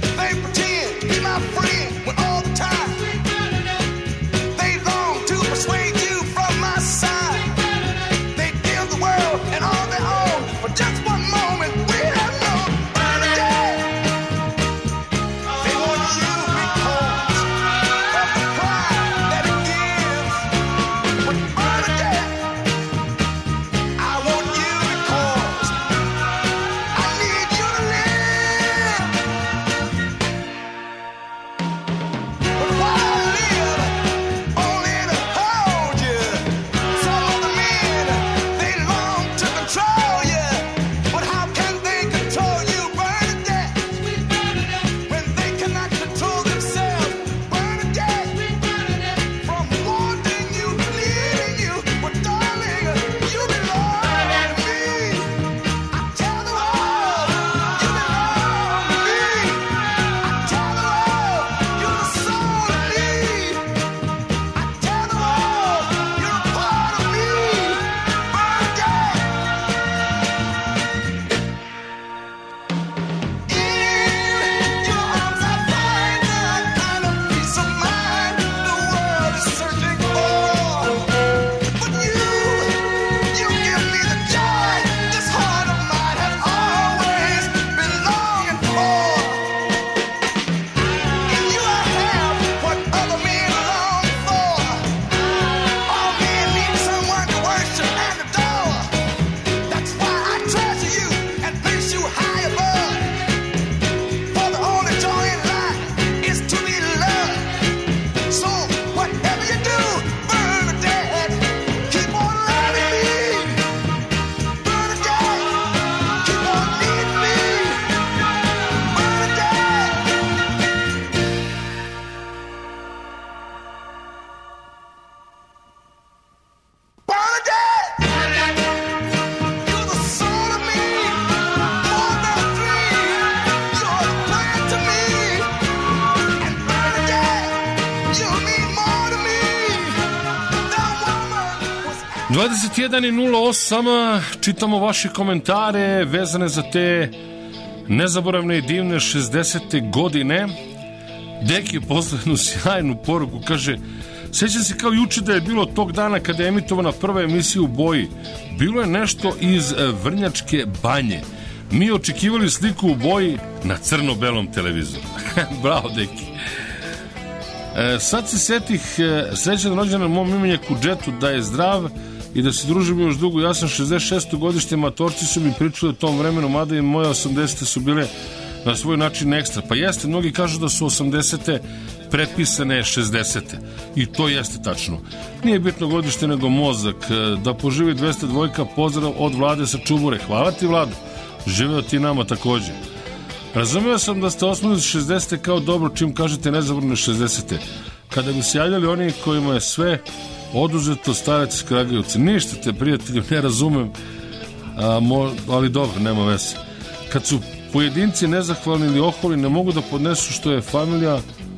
21:08, čitamo vaše komentare vezane za te nezaboravne i divne 60. godine. Deki je poslao jednu sjajnu poruku, kaže: sjećam se kao juče da je bilo tog dana kada je emitovana prva emisija u boji. Bilo je nešto iz Vrnjačke banje. Mi očekivali sliku u boji na crno-belom televizoru. Bravo, Deki. Sad se setih, srećan rođendan mom imenjaku Džetu, da je zdrav i da se družimo još dugo. Ja sam 66. godište, matorci su mi pričali o tom vremenu, mada i moje 80. su bile na svoj način ekstra. Pa jeste, mnogi kažu da su 80. prepisane 60. I to jeste tačno. Nije bitno godište nego mozak. Da poživi 202, pozdrav od Vlade sa Čubure. Hvala ti, Vlado. Živeo ti nama takođe. Razumio sam da ste osnovili 60. kao dobro čim kažete nezavrne 60. Kada bi se javljali oni kojima je sve oduzeto, starac iz Kragujevca. Ništa te, prijatelju, ne razumem, ali dobro, nema veze. Kad su pojedinci nezahvalni ili oholi, ne mogu da podnesu što je familija.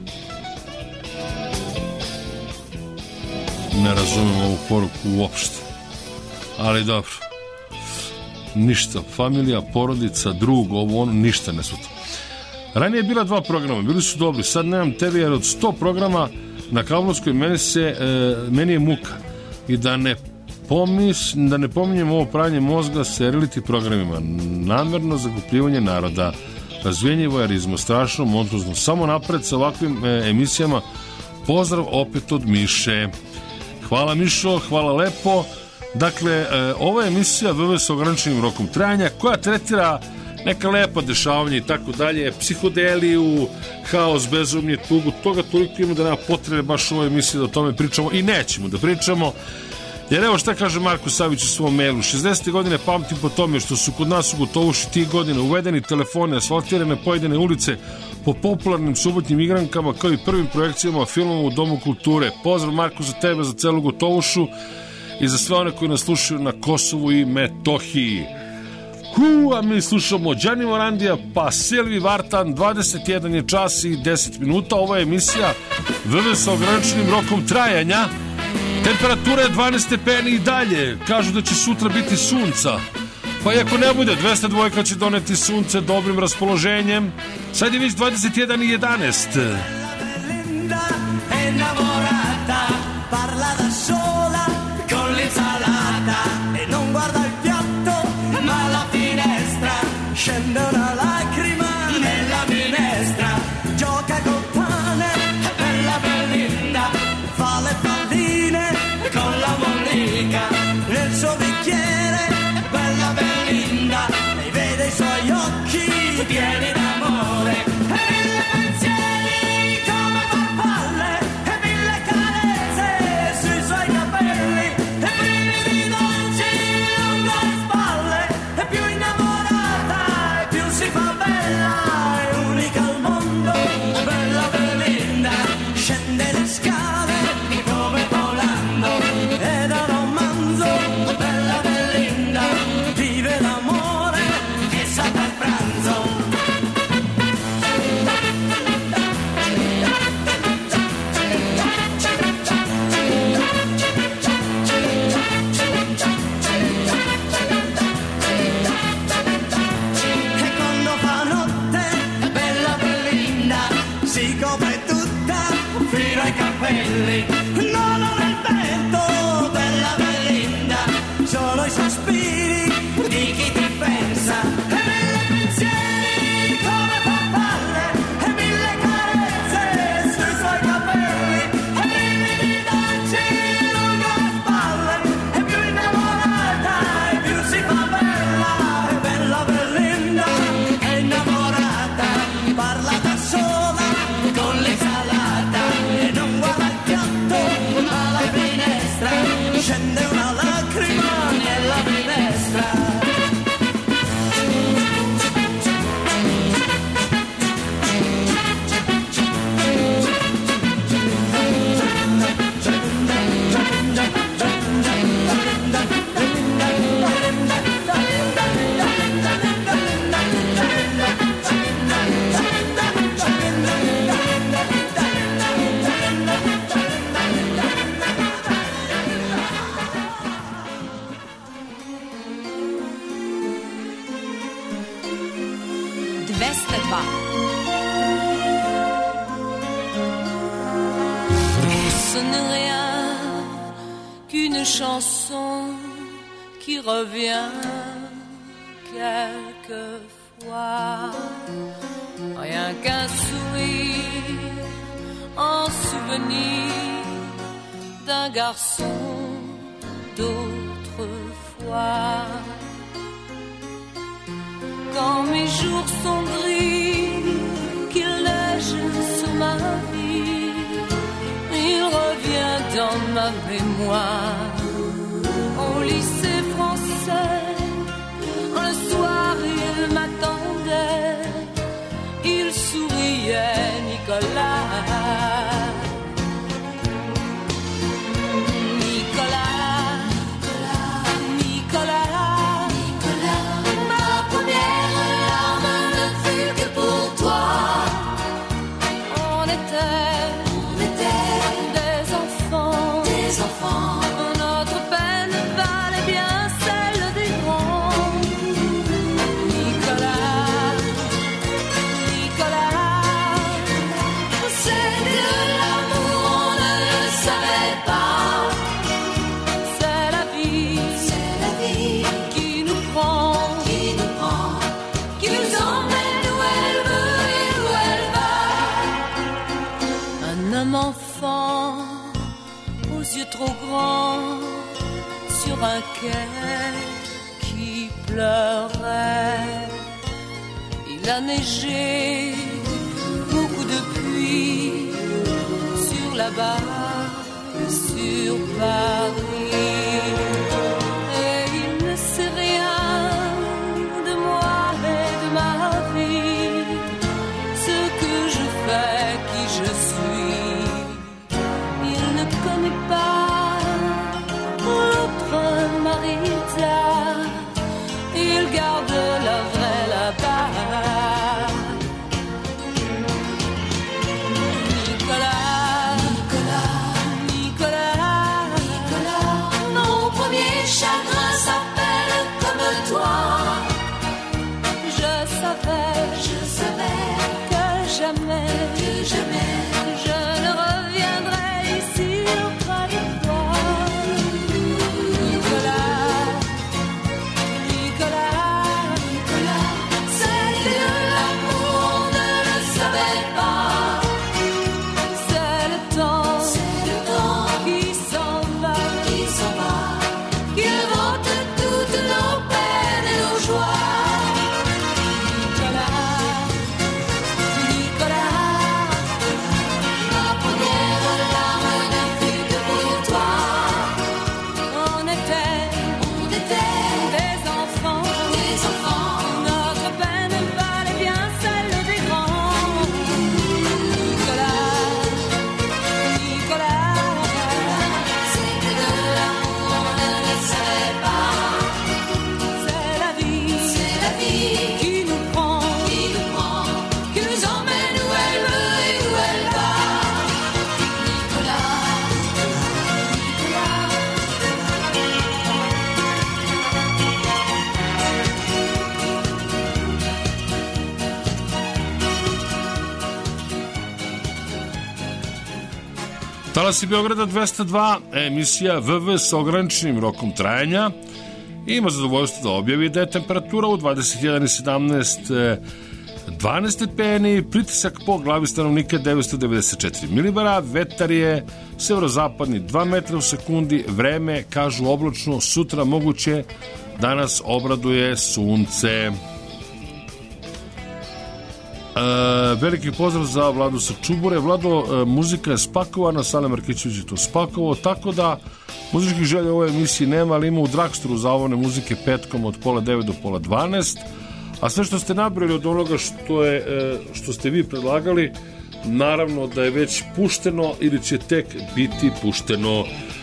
Ne razumem ovu poruku uopšte, ali dobro. Ništa, familija, porodica, drug, ovo ono, ništa ne su to. Ranije je bila 2 programa, bili su dobri, sad nemam TV jer od 100 programa na kablovskoj meni je muka. I da ne pominjem ovo pranje mozga sa reality programima, namerno zagupljivanje naroda, razvijenje vojarizma, strašno, montuzno, samo napred sa ovakvim emisijama. Pozdrav opet od Miše. Hvala, Mišo, hvala lepo. Dakle, ova je emisija VV sa ograničenim rokom trajanja koja tretira neka lepa dešavanja i tako dalje, psihodeliju, haos, bezumlje, tugu, toga toliko ima da nema potrebe baš u ovoj emisiji da o tome pričamo i nećemo da pričamo, jer evo šta kaže Marko Savić u svom mailu: 60. godine pamtim po tome što su kod nas u Gotovuši tih godina uvedeni telefone, asfaltirane pojedine ulice po popularnim subotnjim igrankama kao i prvim projekcijama filmova u Domu kulture. Pozdrav, Marko, za tebe, za celu Gotovušu i za sve one koji nas slušaju na Kosovu i Metohiji. A mi slušamo Gianni Morandija pa Silvi Vartan. 21 je čas i 10 minuta. Ova je emisija VV sa ograničenim rokom trajanja. Temperatura je 12 stepeni i dalje. Kažu da će sutra biti sunca. Pa i ako ne bude, 202 će doneti sunce dobrim raspoloženjem. Sad je već 21 i 11. Parla da sola con l'insalata e non guarda il piatto ma la finestra, scende una lacrima nella finestra, gioca col pane, è bella Belinda, fa le palline con la mollica nel suo bicchiere, è bella Belinda, e vede i suoi occhi pieni d'amore e mille pensieri come farfalle e mille carezze sui suoi capelli e brividi dolci lungo le spalle, e più innamorata e più si fa bella, è unica al mondo, bella Belinda, scende le scale come volando ed ha un romanzo, bella Belinda, vive l'amore che sa per pranzo. E quando fa notte, bella Belinda, si copre tutta fino ai capelli. No, non è il vento, bella Belinda, sono i sospiri di chi ti pensa. E mille pensieri come farfalle e mille carezze sui suoi capelli e brividi dolci lungo le spalle, e più innamorata e più si fa bella, e bella Belinda è innamorata, parla da sola con l'insalata e non guarda il piatto ma la finestra, scende una lacrima nella finestra. n'est rien qu'une chanson qui revient quelquefois. Rien qu'un sourire en souvenir d'un garçon d'autrefois. Quand mes jours sont gris, qu'il neige sur ma vie, il revient dans ma mémoire. Au lycée français, un soir il m'attendait, il souriait, Nicolas. Trop grand sur un quai qui pleurait. Il a neigé, beaucoup de pluie sur la barre, sur Paris. Et il ne sait rien de moi et de ma vie, ce que je fais, qui je suis. Il ne connaît pas Marita, il garde la vraie là-bas. Nicolas, Nicolas, Nicolas, mon premier chagrin s'appelle comme toi. Je savais que jamais, je ne reviendrai ici auprès de toi. Talasi Beograda 202, emisija VV sa ograničenim rokom trajanja. Ima zadovoljstvo da objavi da je temperatura u 21,17 12 stepeni, pritisak po glavi stanovnika 994 milibara, vetar je severozapadni 2 metra u sekundi, vreme, kažu oblačno, sutra moguće, danas obraduje sunce. Veliki pozdrav za Vladu sa Čubure. Vlado, muzika je spakovana, Sale Markićević je to spakovao, tako da muzičkih želja u ovoj emisiji nema, ali ima u Dragstoru zabavne muzike petkom od 8:30 do 11:30, a sve što ste nabrali od onoga što ste vi predlagali, naravno da je već pušteno ili će tek biti pušteno.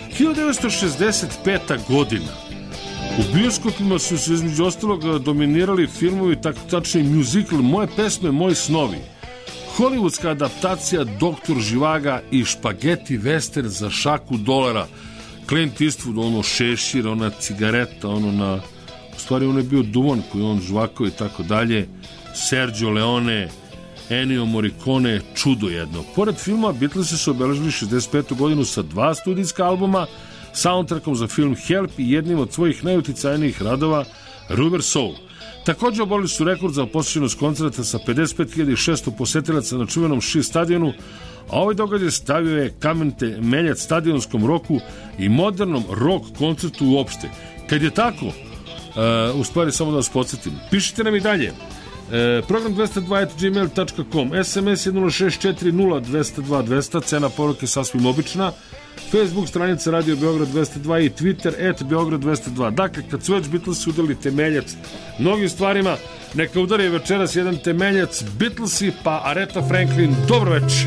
1965. godina. U bioskopima su se između ostalog dominirali filmovi, tačnije muzikl Moje pesme, moji snovi. Hollywoodska adaptacija Doktor Živaga i špageti western za šaku dolara. Clint Eastwood, ono šešir, ona cigareta, ono na... U stvari on je bio duvan koji on žvakao i tako dalje. Sergio Leone, Ennio Morricone, čudo jedno. Pored filma, Beatlesi su obeležili 65. godinu sa 2 studijska albuma, soundtrackom za film Help i jednim od svojih najuticajnijih radova Rubber Soul. Također oborili su rekord za posjećenost koncerta sa 55.600 posetilaca na čuvenom Shea stadionu, a ovaj događaj stavio je kamen temeljac stadionskom roku i modernom rock koncertu uopšte. Kad je tako, u stvari samo da vas podsjetim, pišite nam i dalje. Program 202.gmail.com, SMS 10640202, cena poruke sasvim obična, Facebook stranica Radio Beograd 202 i Twitter @Beograd 202. Dakle, kad su već Beatlesi udali temeljac mnogim stvarima, neka udari večeras jedan temeljac Beatlesi pa Aretha Franklin. Dobro večer.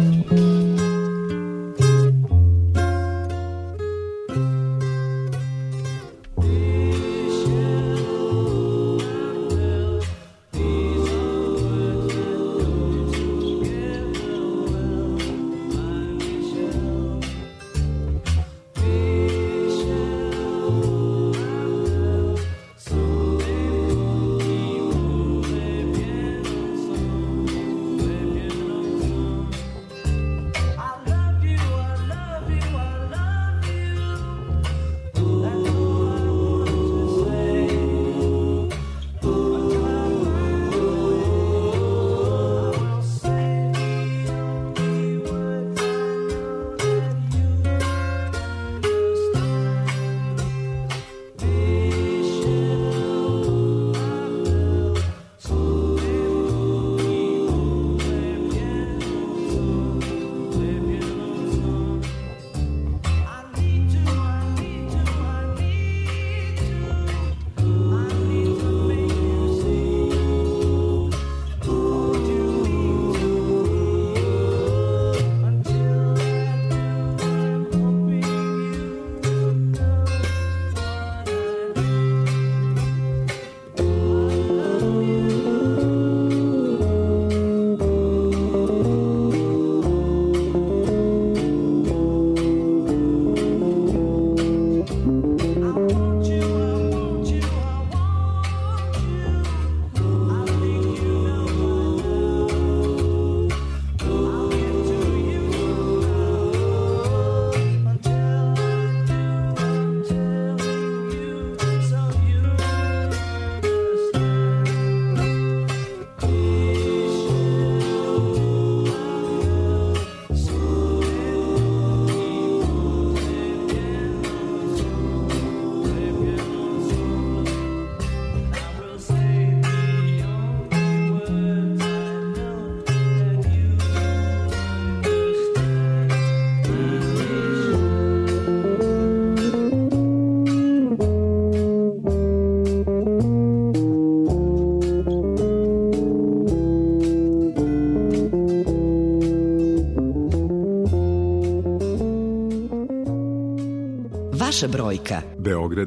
Vaša brojka. Beograd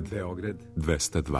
202.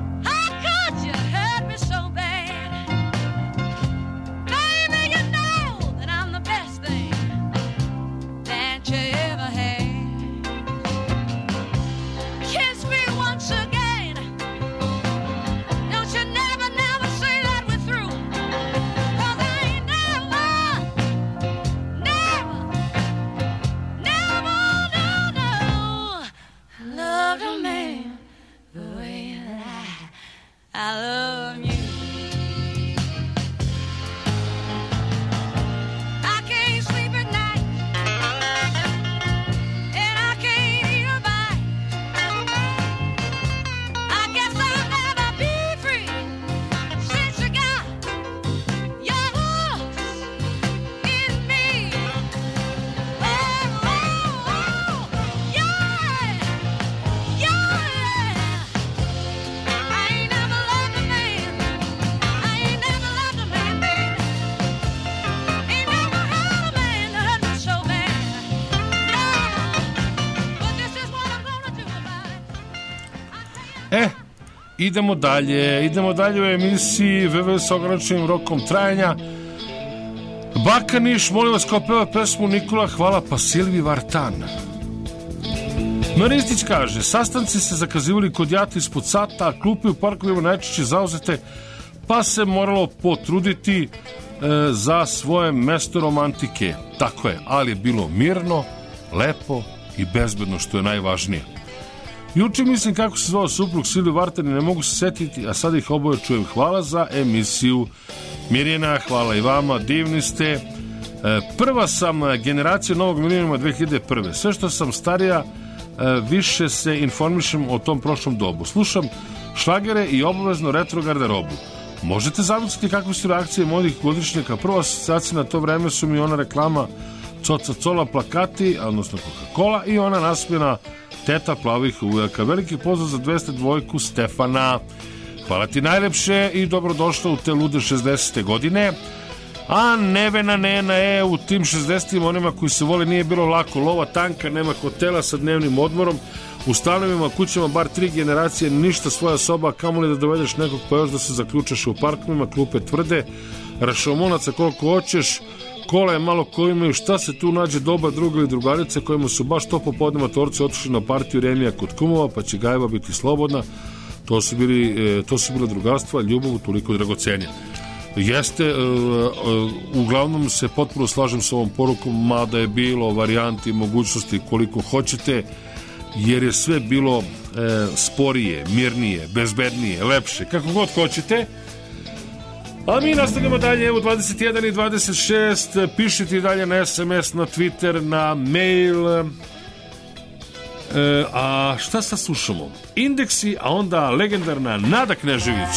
Baby, you know idemo dalje u emisiji VV sa ograničenim rokom trajanja. Bakaniš, molim vas, kao peva pesmu Nikola, hvala, pa Silvi Vartan. Maristić kaže, sastanci se zakazivali kod jata ispod sata, a klupe u parkovima najčešće zauzete, pa se moralo potruditi za svoje mesto romantike. Tako je, ali je bilo mirno, lepo i bezbedno, što je najvažnije. Juče mislim kako se zvao suprug Silvi Vartan i ne mogu se setiti, a sad ih oboje čujem. Hvala za emisiju. Mirjana, hvala i vama, divni ste. Prva sam generacija novog milenijuma 2001. Sve što sam starija, više se informišem o tom prošlom dobu. Slušam šlagere i obavezno retro garderobu. Možete zamisliti kakve su reakcije mojih godišnjaka. Prva asocijacija na to vreme su mi ona reklama Coca Cola plakati, odnosno Coca-Cola, i ona nasmijena teta plavih uvijaka. Veliki pozdrav za 202 Stefana. Hvala ti najlepše i dobrodošla u te lude 60. godine. A Nevena Nena u tim 60. onima koji se vole nije bilo lako. Lova tanka, nema hotela sa dnevnim odmorom. U stanovima, kućama, bar 3 generacije, ništa svoja soba, kamoli da dovedeš nekog pa još da se zaključaš u parkovima, klupe tvrde, rašomonaca koliko hoćeš, kola je malo koji imaju, šta se tu nađe, doba druga ili drugarice kojima su baš to popodne matorci otišli na partiju Renija kod kumova, pa će Gajeva biti slobodna. To su bila drugarstva, ljubav toliko dragocenja. Jeste, uglavnom se potpuno slažem sa ovom porukom, mada je bilo varijanti i mogućnosti koliko hoćete, jer je sve bilo sporije, mirnije, bezbednije, lepše, kako god hoćete. A mi nastavljamo dalje u 21 i 26. Pišite dalje na SMS, na Twitter, na mail. A šta sad slušamo? Indeksi, a onda legendarna Nada Knežević.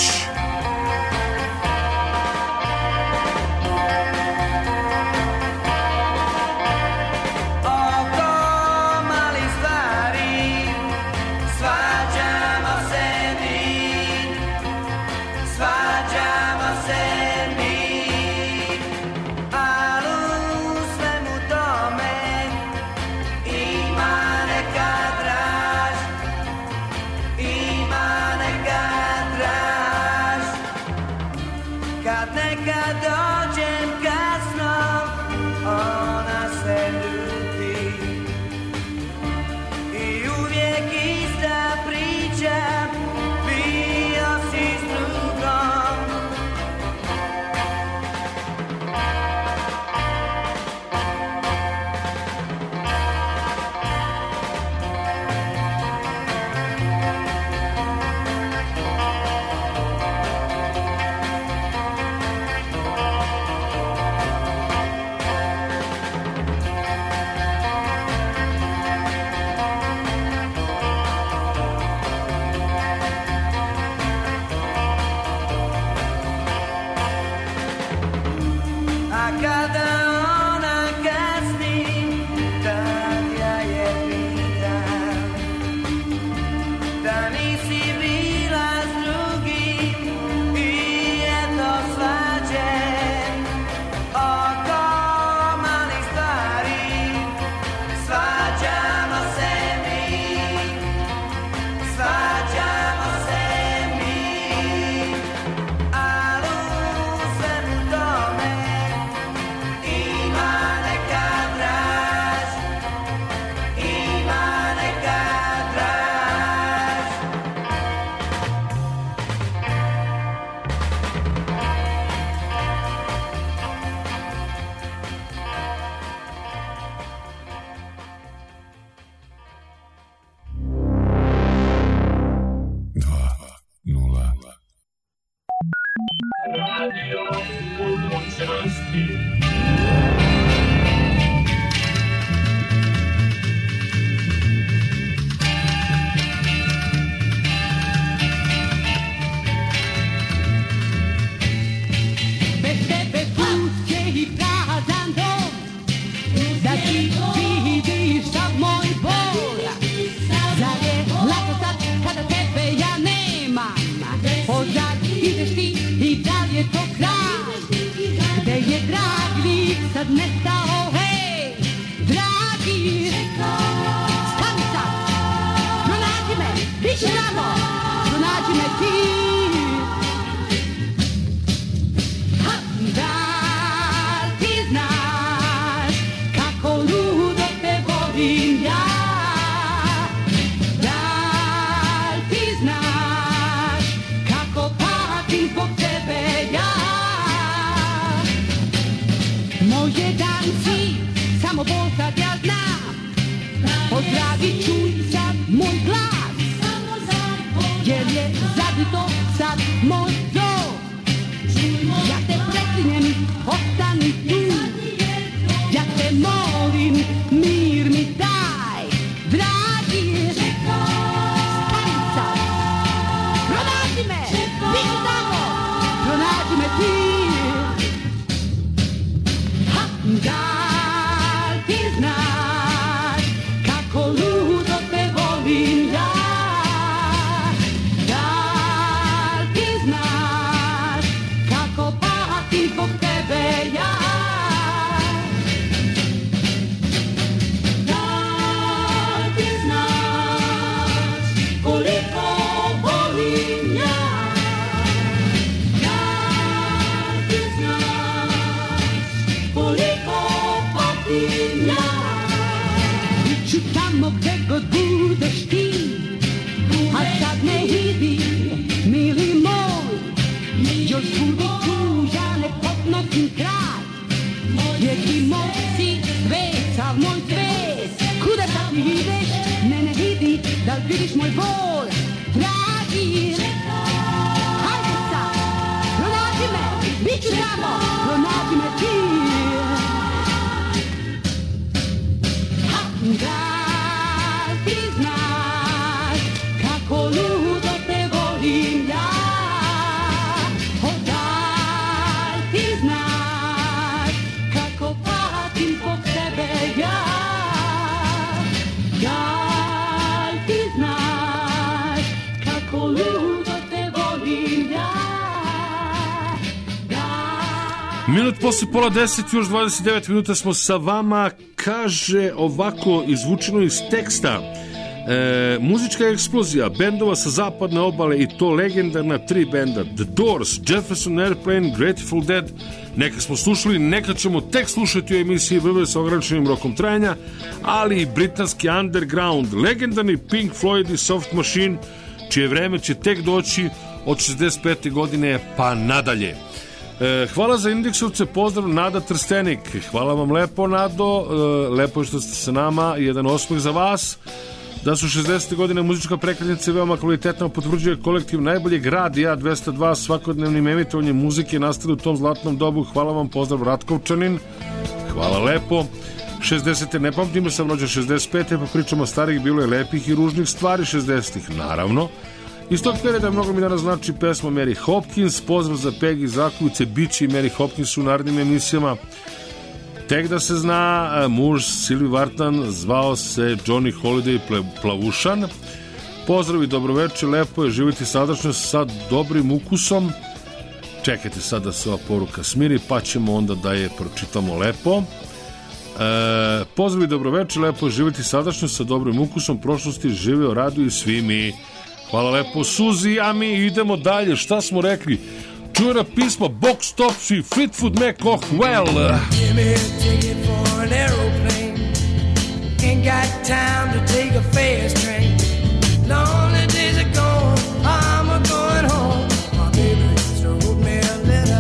Pronađi me ti jedan si, samo Bog kad ja znam. Pozdravit ću sad moj glas, jer je zabito sad moj dom. Ja te preklinjem, ostani tu. Ja te molim, mir mi daj, dragi. Stani sad, pronađi me, bit ću tamo, pronađi me ti. Da li ti znaš kako ludo te volim ja? Da li ti znaš kako patim zbog tebe ja? Da li ti znaš koliko volim ja? Da li ti znaš koliko patim ja? Biću tamo gde god budeš ti, a sad ne idi, mili moj. Još budi tu, ja ne podnosim kraj, jer ti moj si svet, sav moj svet. Kuda sad ti ideš, ne idi, da li vidiš moj bol, dragi. Hajde sad, pronađi me, bit ću tamo, pronađi me ti. Da li ti znaš kako ludo te volim ja? O, da li ti znaš kako patim zbog tebe ja? Da li ti znaš kako ludo te volim ja? Minut posle pola 10, još 29 minuta smo sa vama. Kaže ovako, izvučeno iz teksta, muzička eksplozija bendova sa zapadne obale i to legendarna 3 benda: The Doors, Jefferson Airplane, Grateful Dead. Neka smo slušali, neka ćemo tek slušati u emisiji VV sa ograničenim rokom trajanja, ali i britanski underground, legendarni Pink Floyd i Soft Machine, čije vreme će tek doći od 65. godine pa nadalje. Hvala za indeksovce, pozdrav Nada Trstenik. Hvala vam lepo, Nado, lepo je što ste sa nama, jedan osmeh za vas. Da su 60. godine muzička prekretnica veoma kvalitetna, potvrđuje kolektiv najboljeg radija 202 svakodnevnim emitovanjem muzike nastali u tom zlatnom dobu. Hvala vam, pozdrav Ratkovčanin. Hvala lepo. 60. ne pamtim, sam rođen 65. pa pričamo starih, bilo je lepih i ružnih stvari 60-ih, naravno. Iz tog perioda mnogo mi danas znači pesma Mary Hopkins, pozdrav za Peggy Zakuvice, Bići i Mary Hopkins u narednim emisijama. Tek da se zna, muž Silvi Vartan zvao se Johnny Holiday Plavušan. Pozdrav i dobroveče, lepo je živjeti sadašnjost sa dobrim ukusom. Čekajte sad da se ova poruka smiri, pa ćemo onda da je pročitamo lepo. Pozdrav i dobroveče, lepo je živjeti sadašnjost sa dobrim ukusom, prošlosti živeo, radio i svi mi. Hvala lepo Suzi, a mi idemo dalje. Šta smo rekli? Čujena pisma Box Tops i Fleetwood Mac, oh well. Give me a ticket for an aeroplane. Ain't got time to take a fast train. Lonely days are gone, I'm a-going home. My baby just wrote me a letter.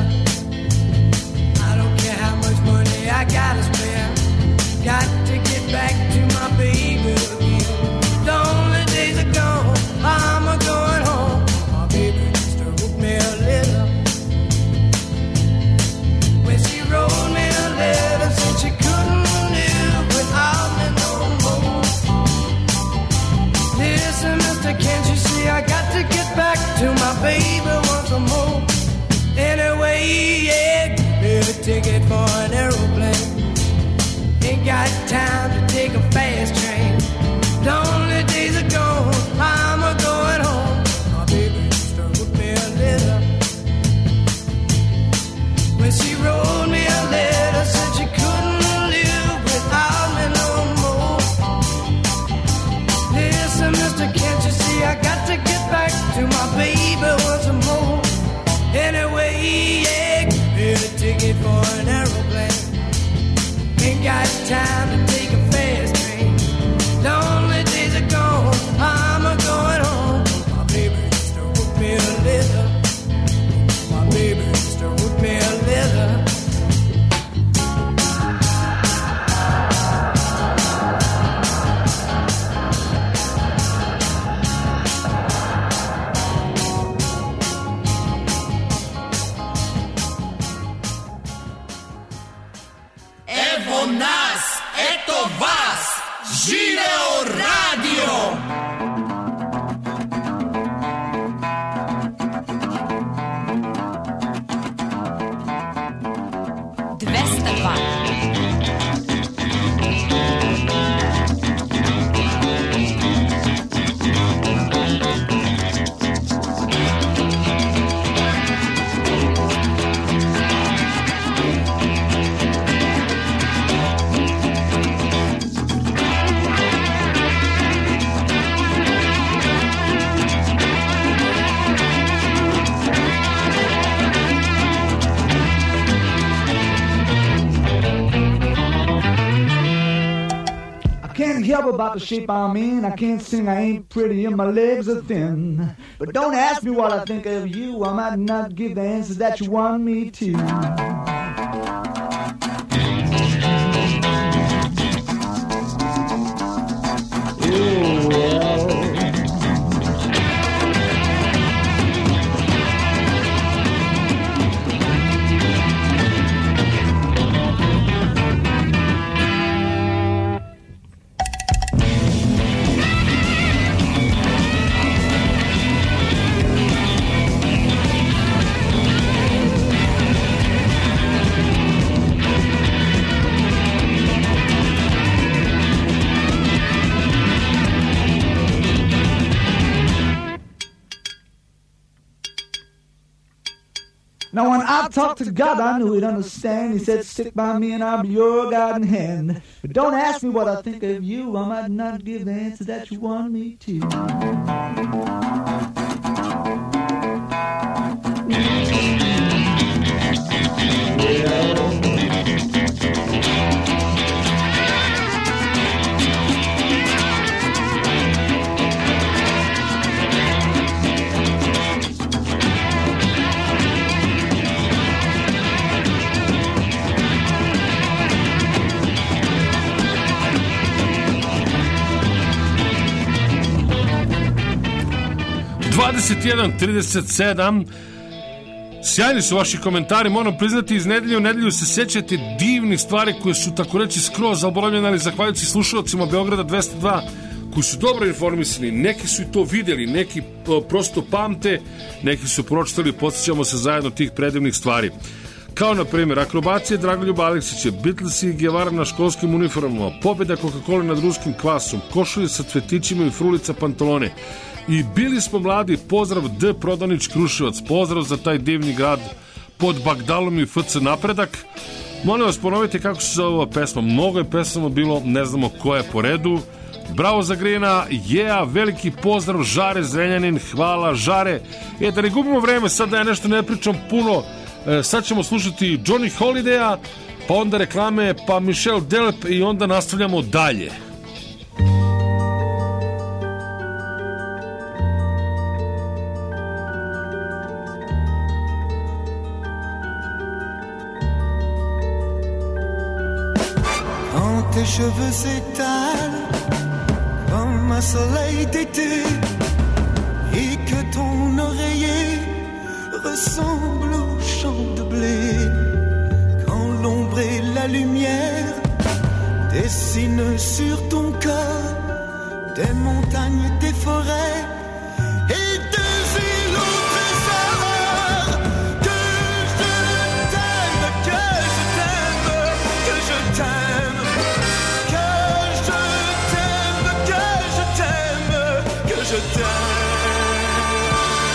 I don't care how much money I gotta spare. Got to get back to my baby again. Lonely days are gone, I'm a-going home. My baby just wrote me a letter. When she wrote me a letter, said she couldn't live without me no more. Listen, mister, can't you see I got to get back to my baby once more? Anyway, yeah, give me a ticket for an aeroplane. Ain't got time to take a fast train. Lonely days are gone, I'm a-going home. My baby just wrote me a letter. When she wrote me a letter, said she couldn't live without me no more. Listen, mister, can't you see I got to get back to my baby once more? Anyway, yeah, give me a ticket for an aeroplane. Ain't got time to take a fast train. Lonely days are gone, I'm a-going home. My baby just wrote me a letter. My baby just wrote me a letter. Evo nas, eto vas, živeo radio! Help about the shape I'm in. I can't sing, I ain't pretty, and my legs are thin. But don't ask me what I think of you. I might not give the answers that you want me to. Now when I talked to God, I knew he'd understand. He said, stick by me and I'll be your guiding hand. But don't ask me what I think of you. I might not give the answer that you want me to. ...21:37... Sjajni su vaši komentari, moram priznati, iz nedelje u nedelju se sećate divnih stvari koje su tako reći skroz zaboravljene, ali zahvaljujući slušalcima Beograda 202 koji su dobro informisani, neki su i to videli, neki prosto pamte, neki su pročitali, podsjećamo se zajedno tih predivnih stvari. Kao na primjer akrobacije Dragoljuba Aleksića, Beatlesi i Guevara na školskim uniformama, pobjeda Coca-Cola nad ruskim kvasom, košulje sa cvetićima i frulica pantalone. I bili smo mladi, pozdrav D. Prodanić Kruševac, pozdrav za taj divni grad pod Bagdalom i FC Napredak. Molim vas, ponovite kako se zove ova pesma. Mnogo je pesama bilo, ne znamo ko je po redu. Bravo za Grina, veliki pozdrav Žare Zrenjanin, hvala Žare. Da ne gubimo vreme, sad da ja nešto ne pričam puno, sad ćemo slušati Johnny Holidaya, pa onda reklame, pa Michel Delp i onda nastavljamo dalje. Tes cheveux s'étalent comme un soleil d'été et que ton oreiller ressemble au champ de blé quand l'ombre et la lumière dessinent sur ton corps des montagnes, des forêts et des îles au trésor. Que je t'aime, que je t'aime, que je t'aime. Je t'aime.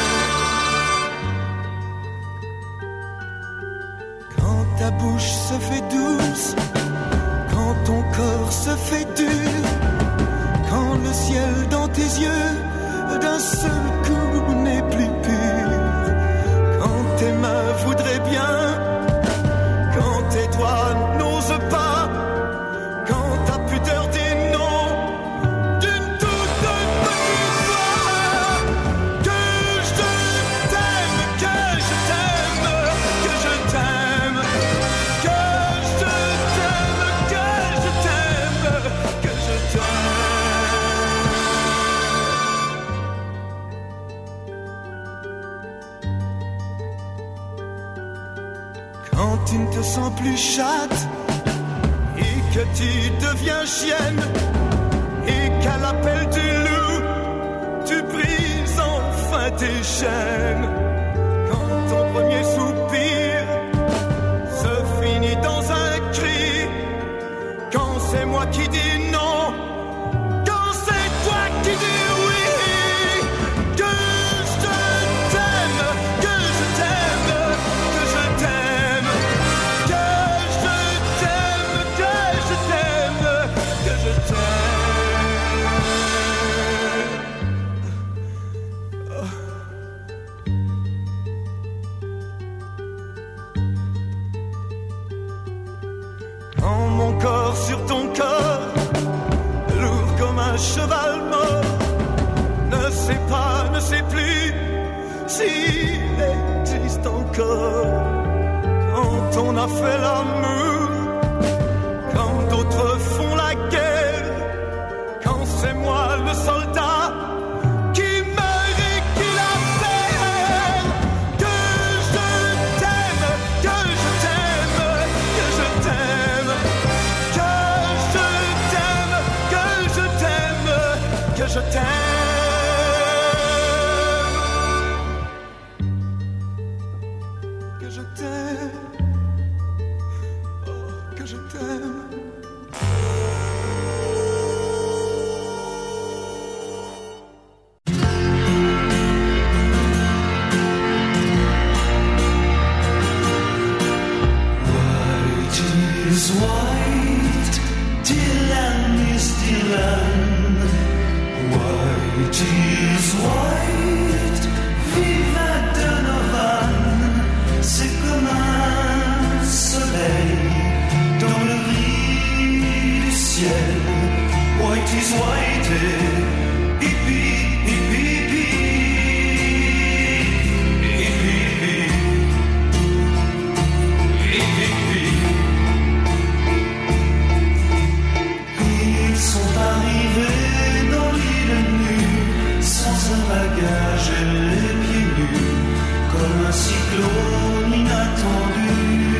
Quand ta bouche se fait douce, quand ton corps se fait dur, quand le ciel dans tes yeux d'un seul coup n'est plus pur, quand tes mains voudraient bien, quand tes doigts n'osent pas, quand ta pudeur dit non. Quand tu ne te sens plus chatte que tu deviens chienne et qu'à l'appel du loup, tu brises enfin tes chaînes. Quand ton premier soupir se finit dans un cri, quand c'est moi qui dis non, quand c'est toi qui dis oui, que je t'aime, que je t'aime, que je t'aime, que je t'aime, que je t'aime, que je t'aime. En mon corps sur ton corps, lourd comme un cheval mort, ne sait pas, ne sait plus s'il existe encore. Quand on a fait l'amour, quand d'autres font la guerre, quand c'est moi le soldat qui meurt et qui la perd, que je t'aime, que je t'aime, que je t'aime, que je t'aime, que je t'aime, que je t'aime. Que je t'aime, oh, que je t'aime. White is white, Dylan is Dylan. White is white, vive Donovan. C'est comme un soleil dans le gris du ciel. White is white, hippie, hippie, hippie, hippie, hippie. Ils sont arrivés dans l'île nue, sans un bagage et les pieds nus, comme un cyclone inattendu.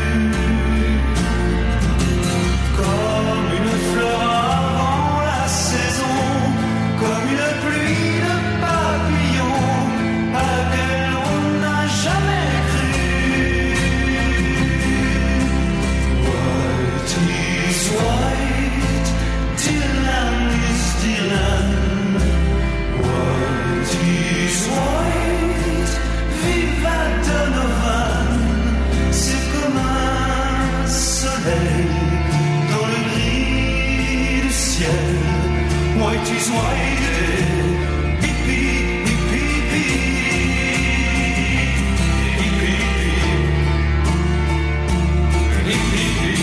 Comme une fleur avant la saison, comme une pluie de papillons à laquelle on n'a jamais cru. White is white, Dylan is Dylan. White is white, viva Donovan. C'est comme un soleil dans le gris du ciel. White is white, hippie, hippie, hippie, hippie, hippie.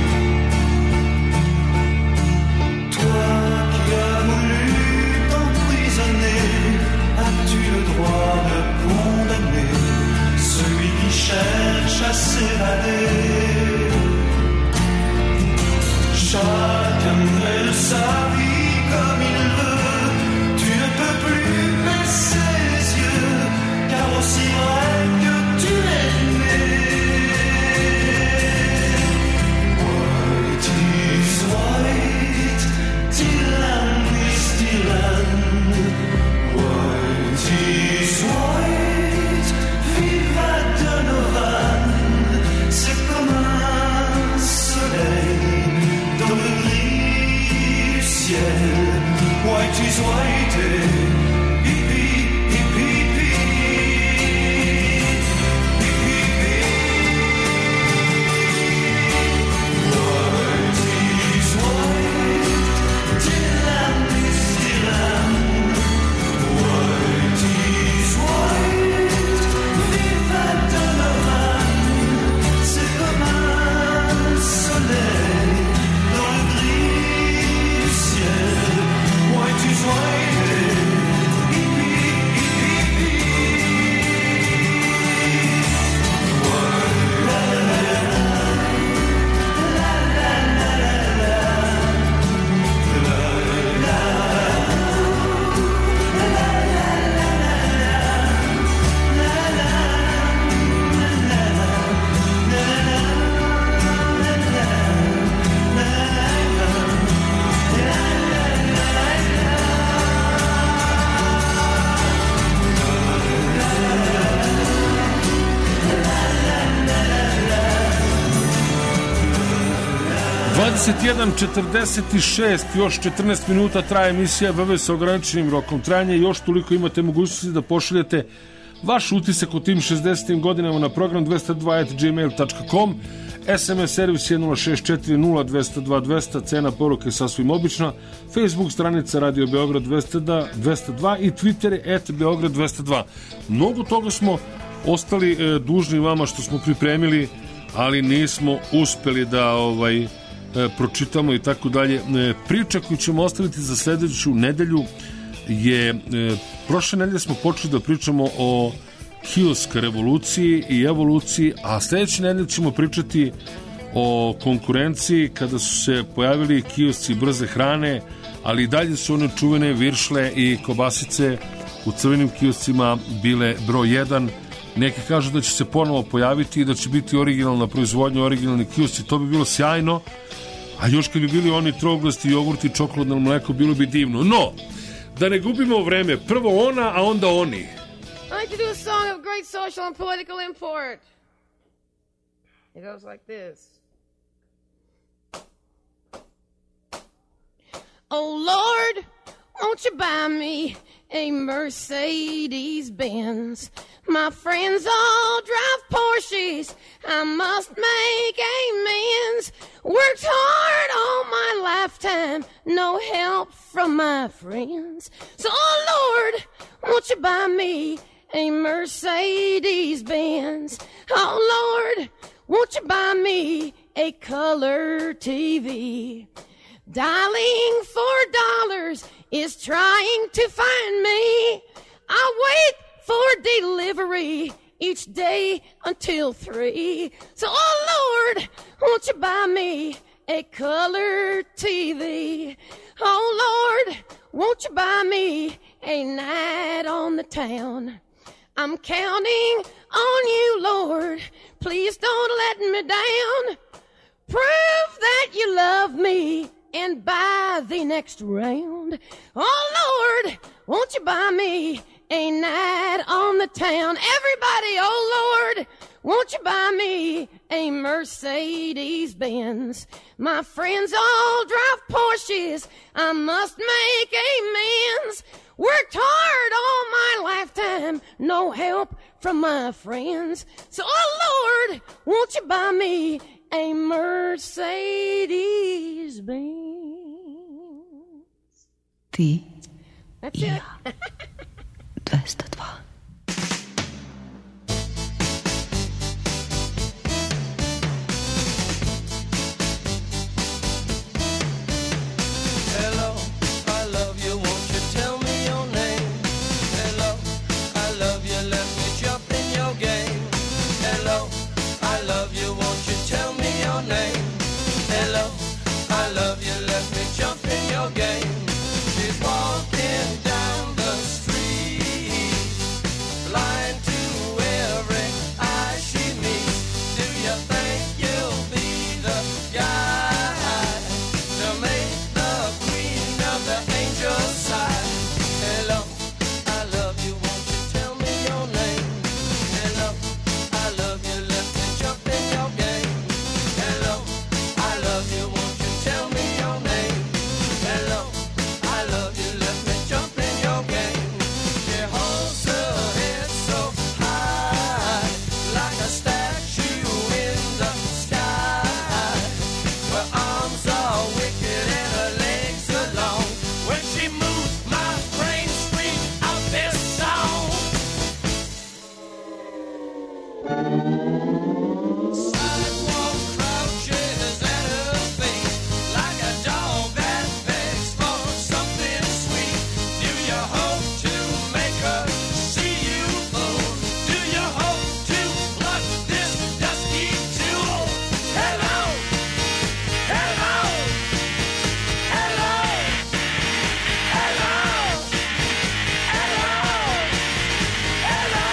Toi qui as voulu t'emprisonner, as-tu le droit de condamner celui qui cherche à s'évader? Chacun mène sa vie comme il veut, tu ne peux plus baisser les yeux, car aussi vrai que tu es né. White is white, Dylan is Dylan. White is white, viva Donovan. C'est comme un soleil dans le gris du ciel. White is white, hippie. 21:46, još 14 minuta traje emisija VV sa ograničenim rokom trajanja i još toliko imate mogućnosti da pošaljete vaš utisak o tim 60. godinama na program 202@gmail.com. SMS servis je 064-0202, cena poruke je sasvim obična, Facebook stranica Radio Beograd 202 i Twitter je @Beograd 202. Mnogo toga smo ostali dužni vama što smo pripremili, ali nismo uspeli da pročitamo i tako dalje. Priča koju ćemo ostaviti za sledeću nedelju je, prošle nedelje smo počeli da pričamo o kiosk revoluciji i evoluciji, a sledeće nedelje ćemo pričati o konkurenciji kada su se pojavili kiosci brze hrane, ali i dalje su one čuvene viršle i kobasice u crvenim kioscima bile broj 1. Neki kažu da će se ponovo pojaviti i da će biti originalna proizvodnja, originalni kiosci, to bi bilo sjajno, a još kad bi bili oni troglasti, jogurti, čokoladno mleko, bilo bi divno. No, da ne gubimo vreme, prvo ona, a onda oni. I'd like to do a song of great social and political import. It goes like this. Oh Lord, won't you buy me a Mercedes-Benz? My friends all drive Porsches, I must make amends. Worked hard all my lifetime, no help from my friends. So, oh Lord, won't you buy me a Mercedes-Benz? Oh Lord, won't you buy me a color TV? Dialing $4 is trying to find me. I wait for delivery each day until 3. So, oh Lord, won't you buy me a color TV? Oh Lord, won't you buy me a night on the town? I'm counting on you, Lord. Please don't let me down. Prove that you love me and buy the next round. Oh Lord, won't you buy me a night on the town? Everybody, oh Lord, won't you buy me a Mercedes-Benz? My friends all drive Porsches, I must make amends. Worked hard all my lifetime, no help from my friends. So, oh Lord, won't you buy me a Mercedes-Benz? Ti That's i it. ja. 202. Hello, I love you, won't you tell me your name? Hello, I love you, let me jump in your game. Hello, I love you, won't you tell me your name? Hello, I love you, let me jump in your game. She's walking down the street, blind to every eye she meets. Do you think you'll be the guy to make the queen of the angels sigh? Hello, I love you, won't you tell me your name? Hello, I love you, let me jump in your game. Hello, I love you, won't you tell me your name? Hello, I love you, let me jump in your game. She holds her head so high, like a statue in the sky. Her arms are wicked and her legs are long. When she moves, my brain screams out this song. Sidewalk crouches at her feet, like a dog that begs for something sweet. Do you hope to make her see you fool? Do you hope to pluck this dusky tool? Hello, hello, hello, hello, hello, hello,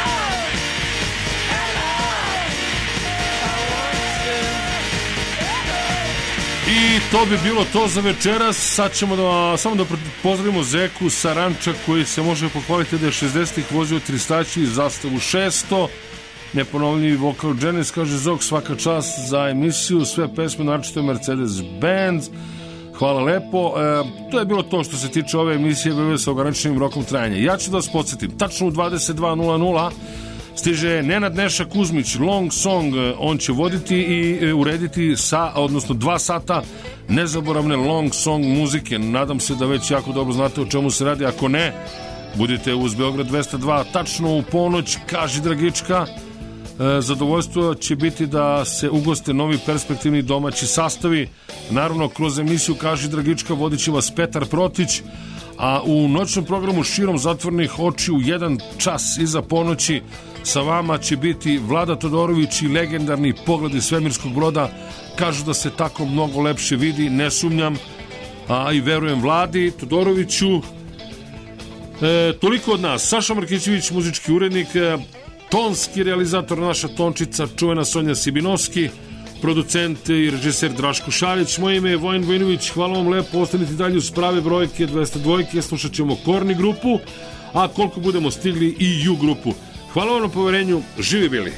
I to bi bilo to za večeras. Sad ćemo samo da pozdravimo Zeku sa Ranča, koji se može pohvaliti da je 60-ih vozio Tristači i Zastavu 600 neponovljivi vokal Janis, kaže Zog, svaka čast za emisiju, sve pesme naročito Mercedes-Benz. Hvala lepo. To je bilo to što se tiče ove emisije BB sa ograničenim rokom trajanja. Ja ću da vas podsjetim, tačno u 22:00 stiže Nenad Neša Kuzmić, Long Song, on će voditi i urediti odnosno 2 sata nezaboravne Long Song muzike. Nadam se da već jako dobro znate o čemu se radi, ako ne, budite uz Beograd 202 tačno u ponoć, kaži Dragička. Zadovoljstvo će biti da se ugoste novi perspektivni domaći sastavi. Naravno, kroz emisiju Kaži Dragička vodit će vas Petar Protić, a u noćnom programu Širom zatvornih očiju 1 čas iza ponoći sa vama će biti Vlada Todorović i legendarni Pogledi svemirskog broda. Kažu da se tako mnogo lepše vidi, ne sumnjam, a i verujem Vladi Todoroviću. Toliko od nas. Saša Markićević, muzički urednik, tonski realizator naša Tončica, čuvena Sonja Sibinovski, producent i režiser Draško Šaljić. Moje ime je Vojin Vojinović, hvala vam lepo, ostanite dalje uz prave brojke 202, slušat ćemo Korni grupu, a koliko budemo stigli i Ju grupu. Hvala vam na poverenju, živi bili.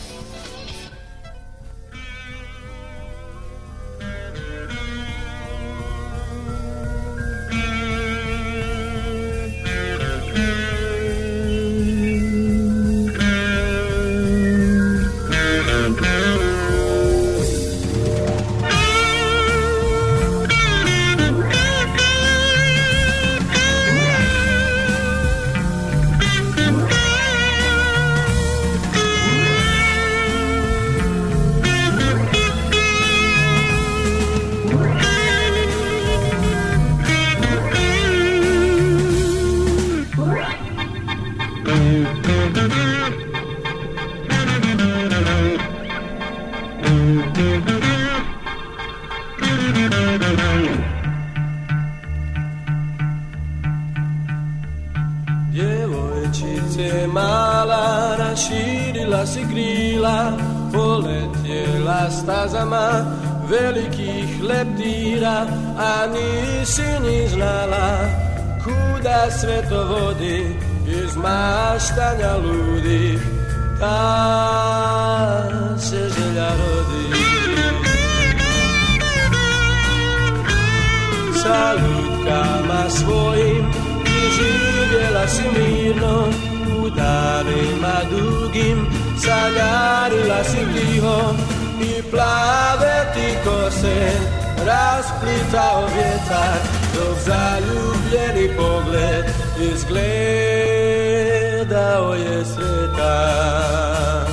Djevojčice mala, raširila si krila, poletjela stazama velikih leptira, a nisi ni znala kuda sve to vodi, iz maštanja ludih ta se želja rodi. Sa lutkama svojim i živjela si mirno, u danima dugim sanjarila si tiho, i plave ti kose rasplitao vjetar, dok zaljubljeni pogled izgledao je sretan.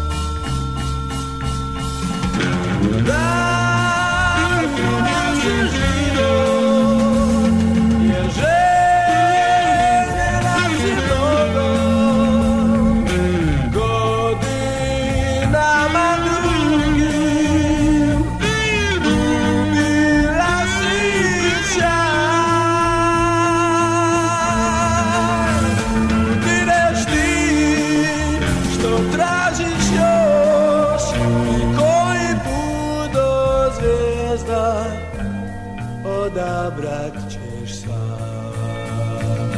Odabrat ćeš sam.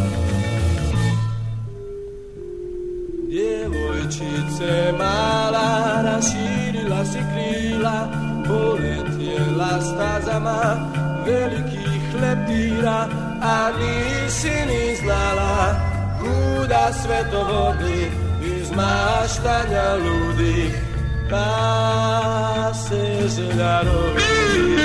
Djevojčice mala, raširila si krila, poletjela stazama velikih leptira, a nisi ni znala kuda sve to vodi, iz maštanja ludih pa se želja rodi.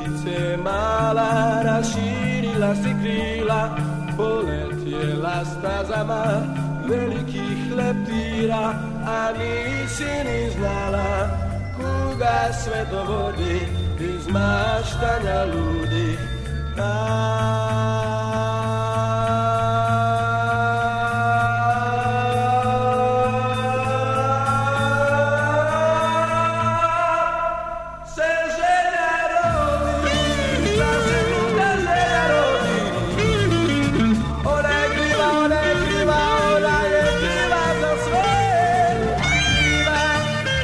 ptice mala, raširila si krila, poletjela stazama velikih leptira, a nisi ni znala kuga sve dovodi iz maštanja ludih.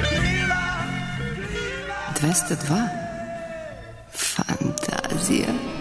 Fantazija.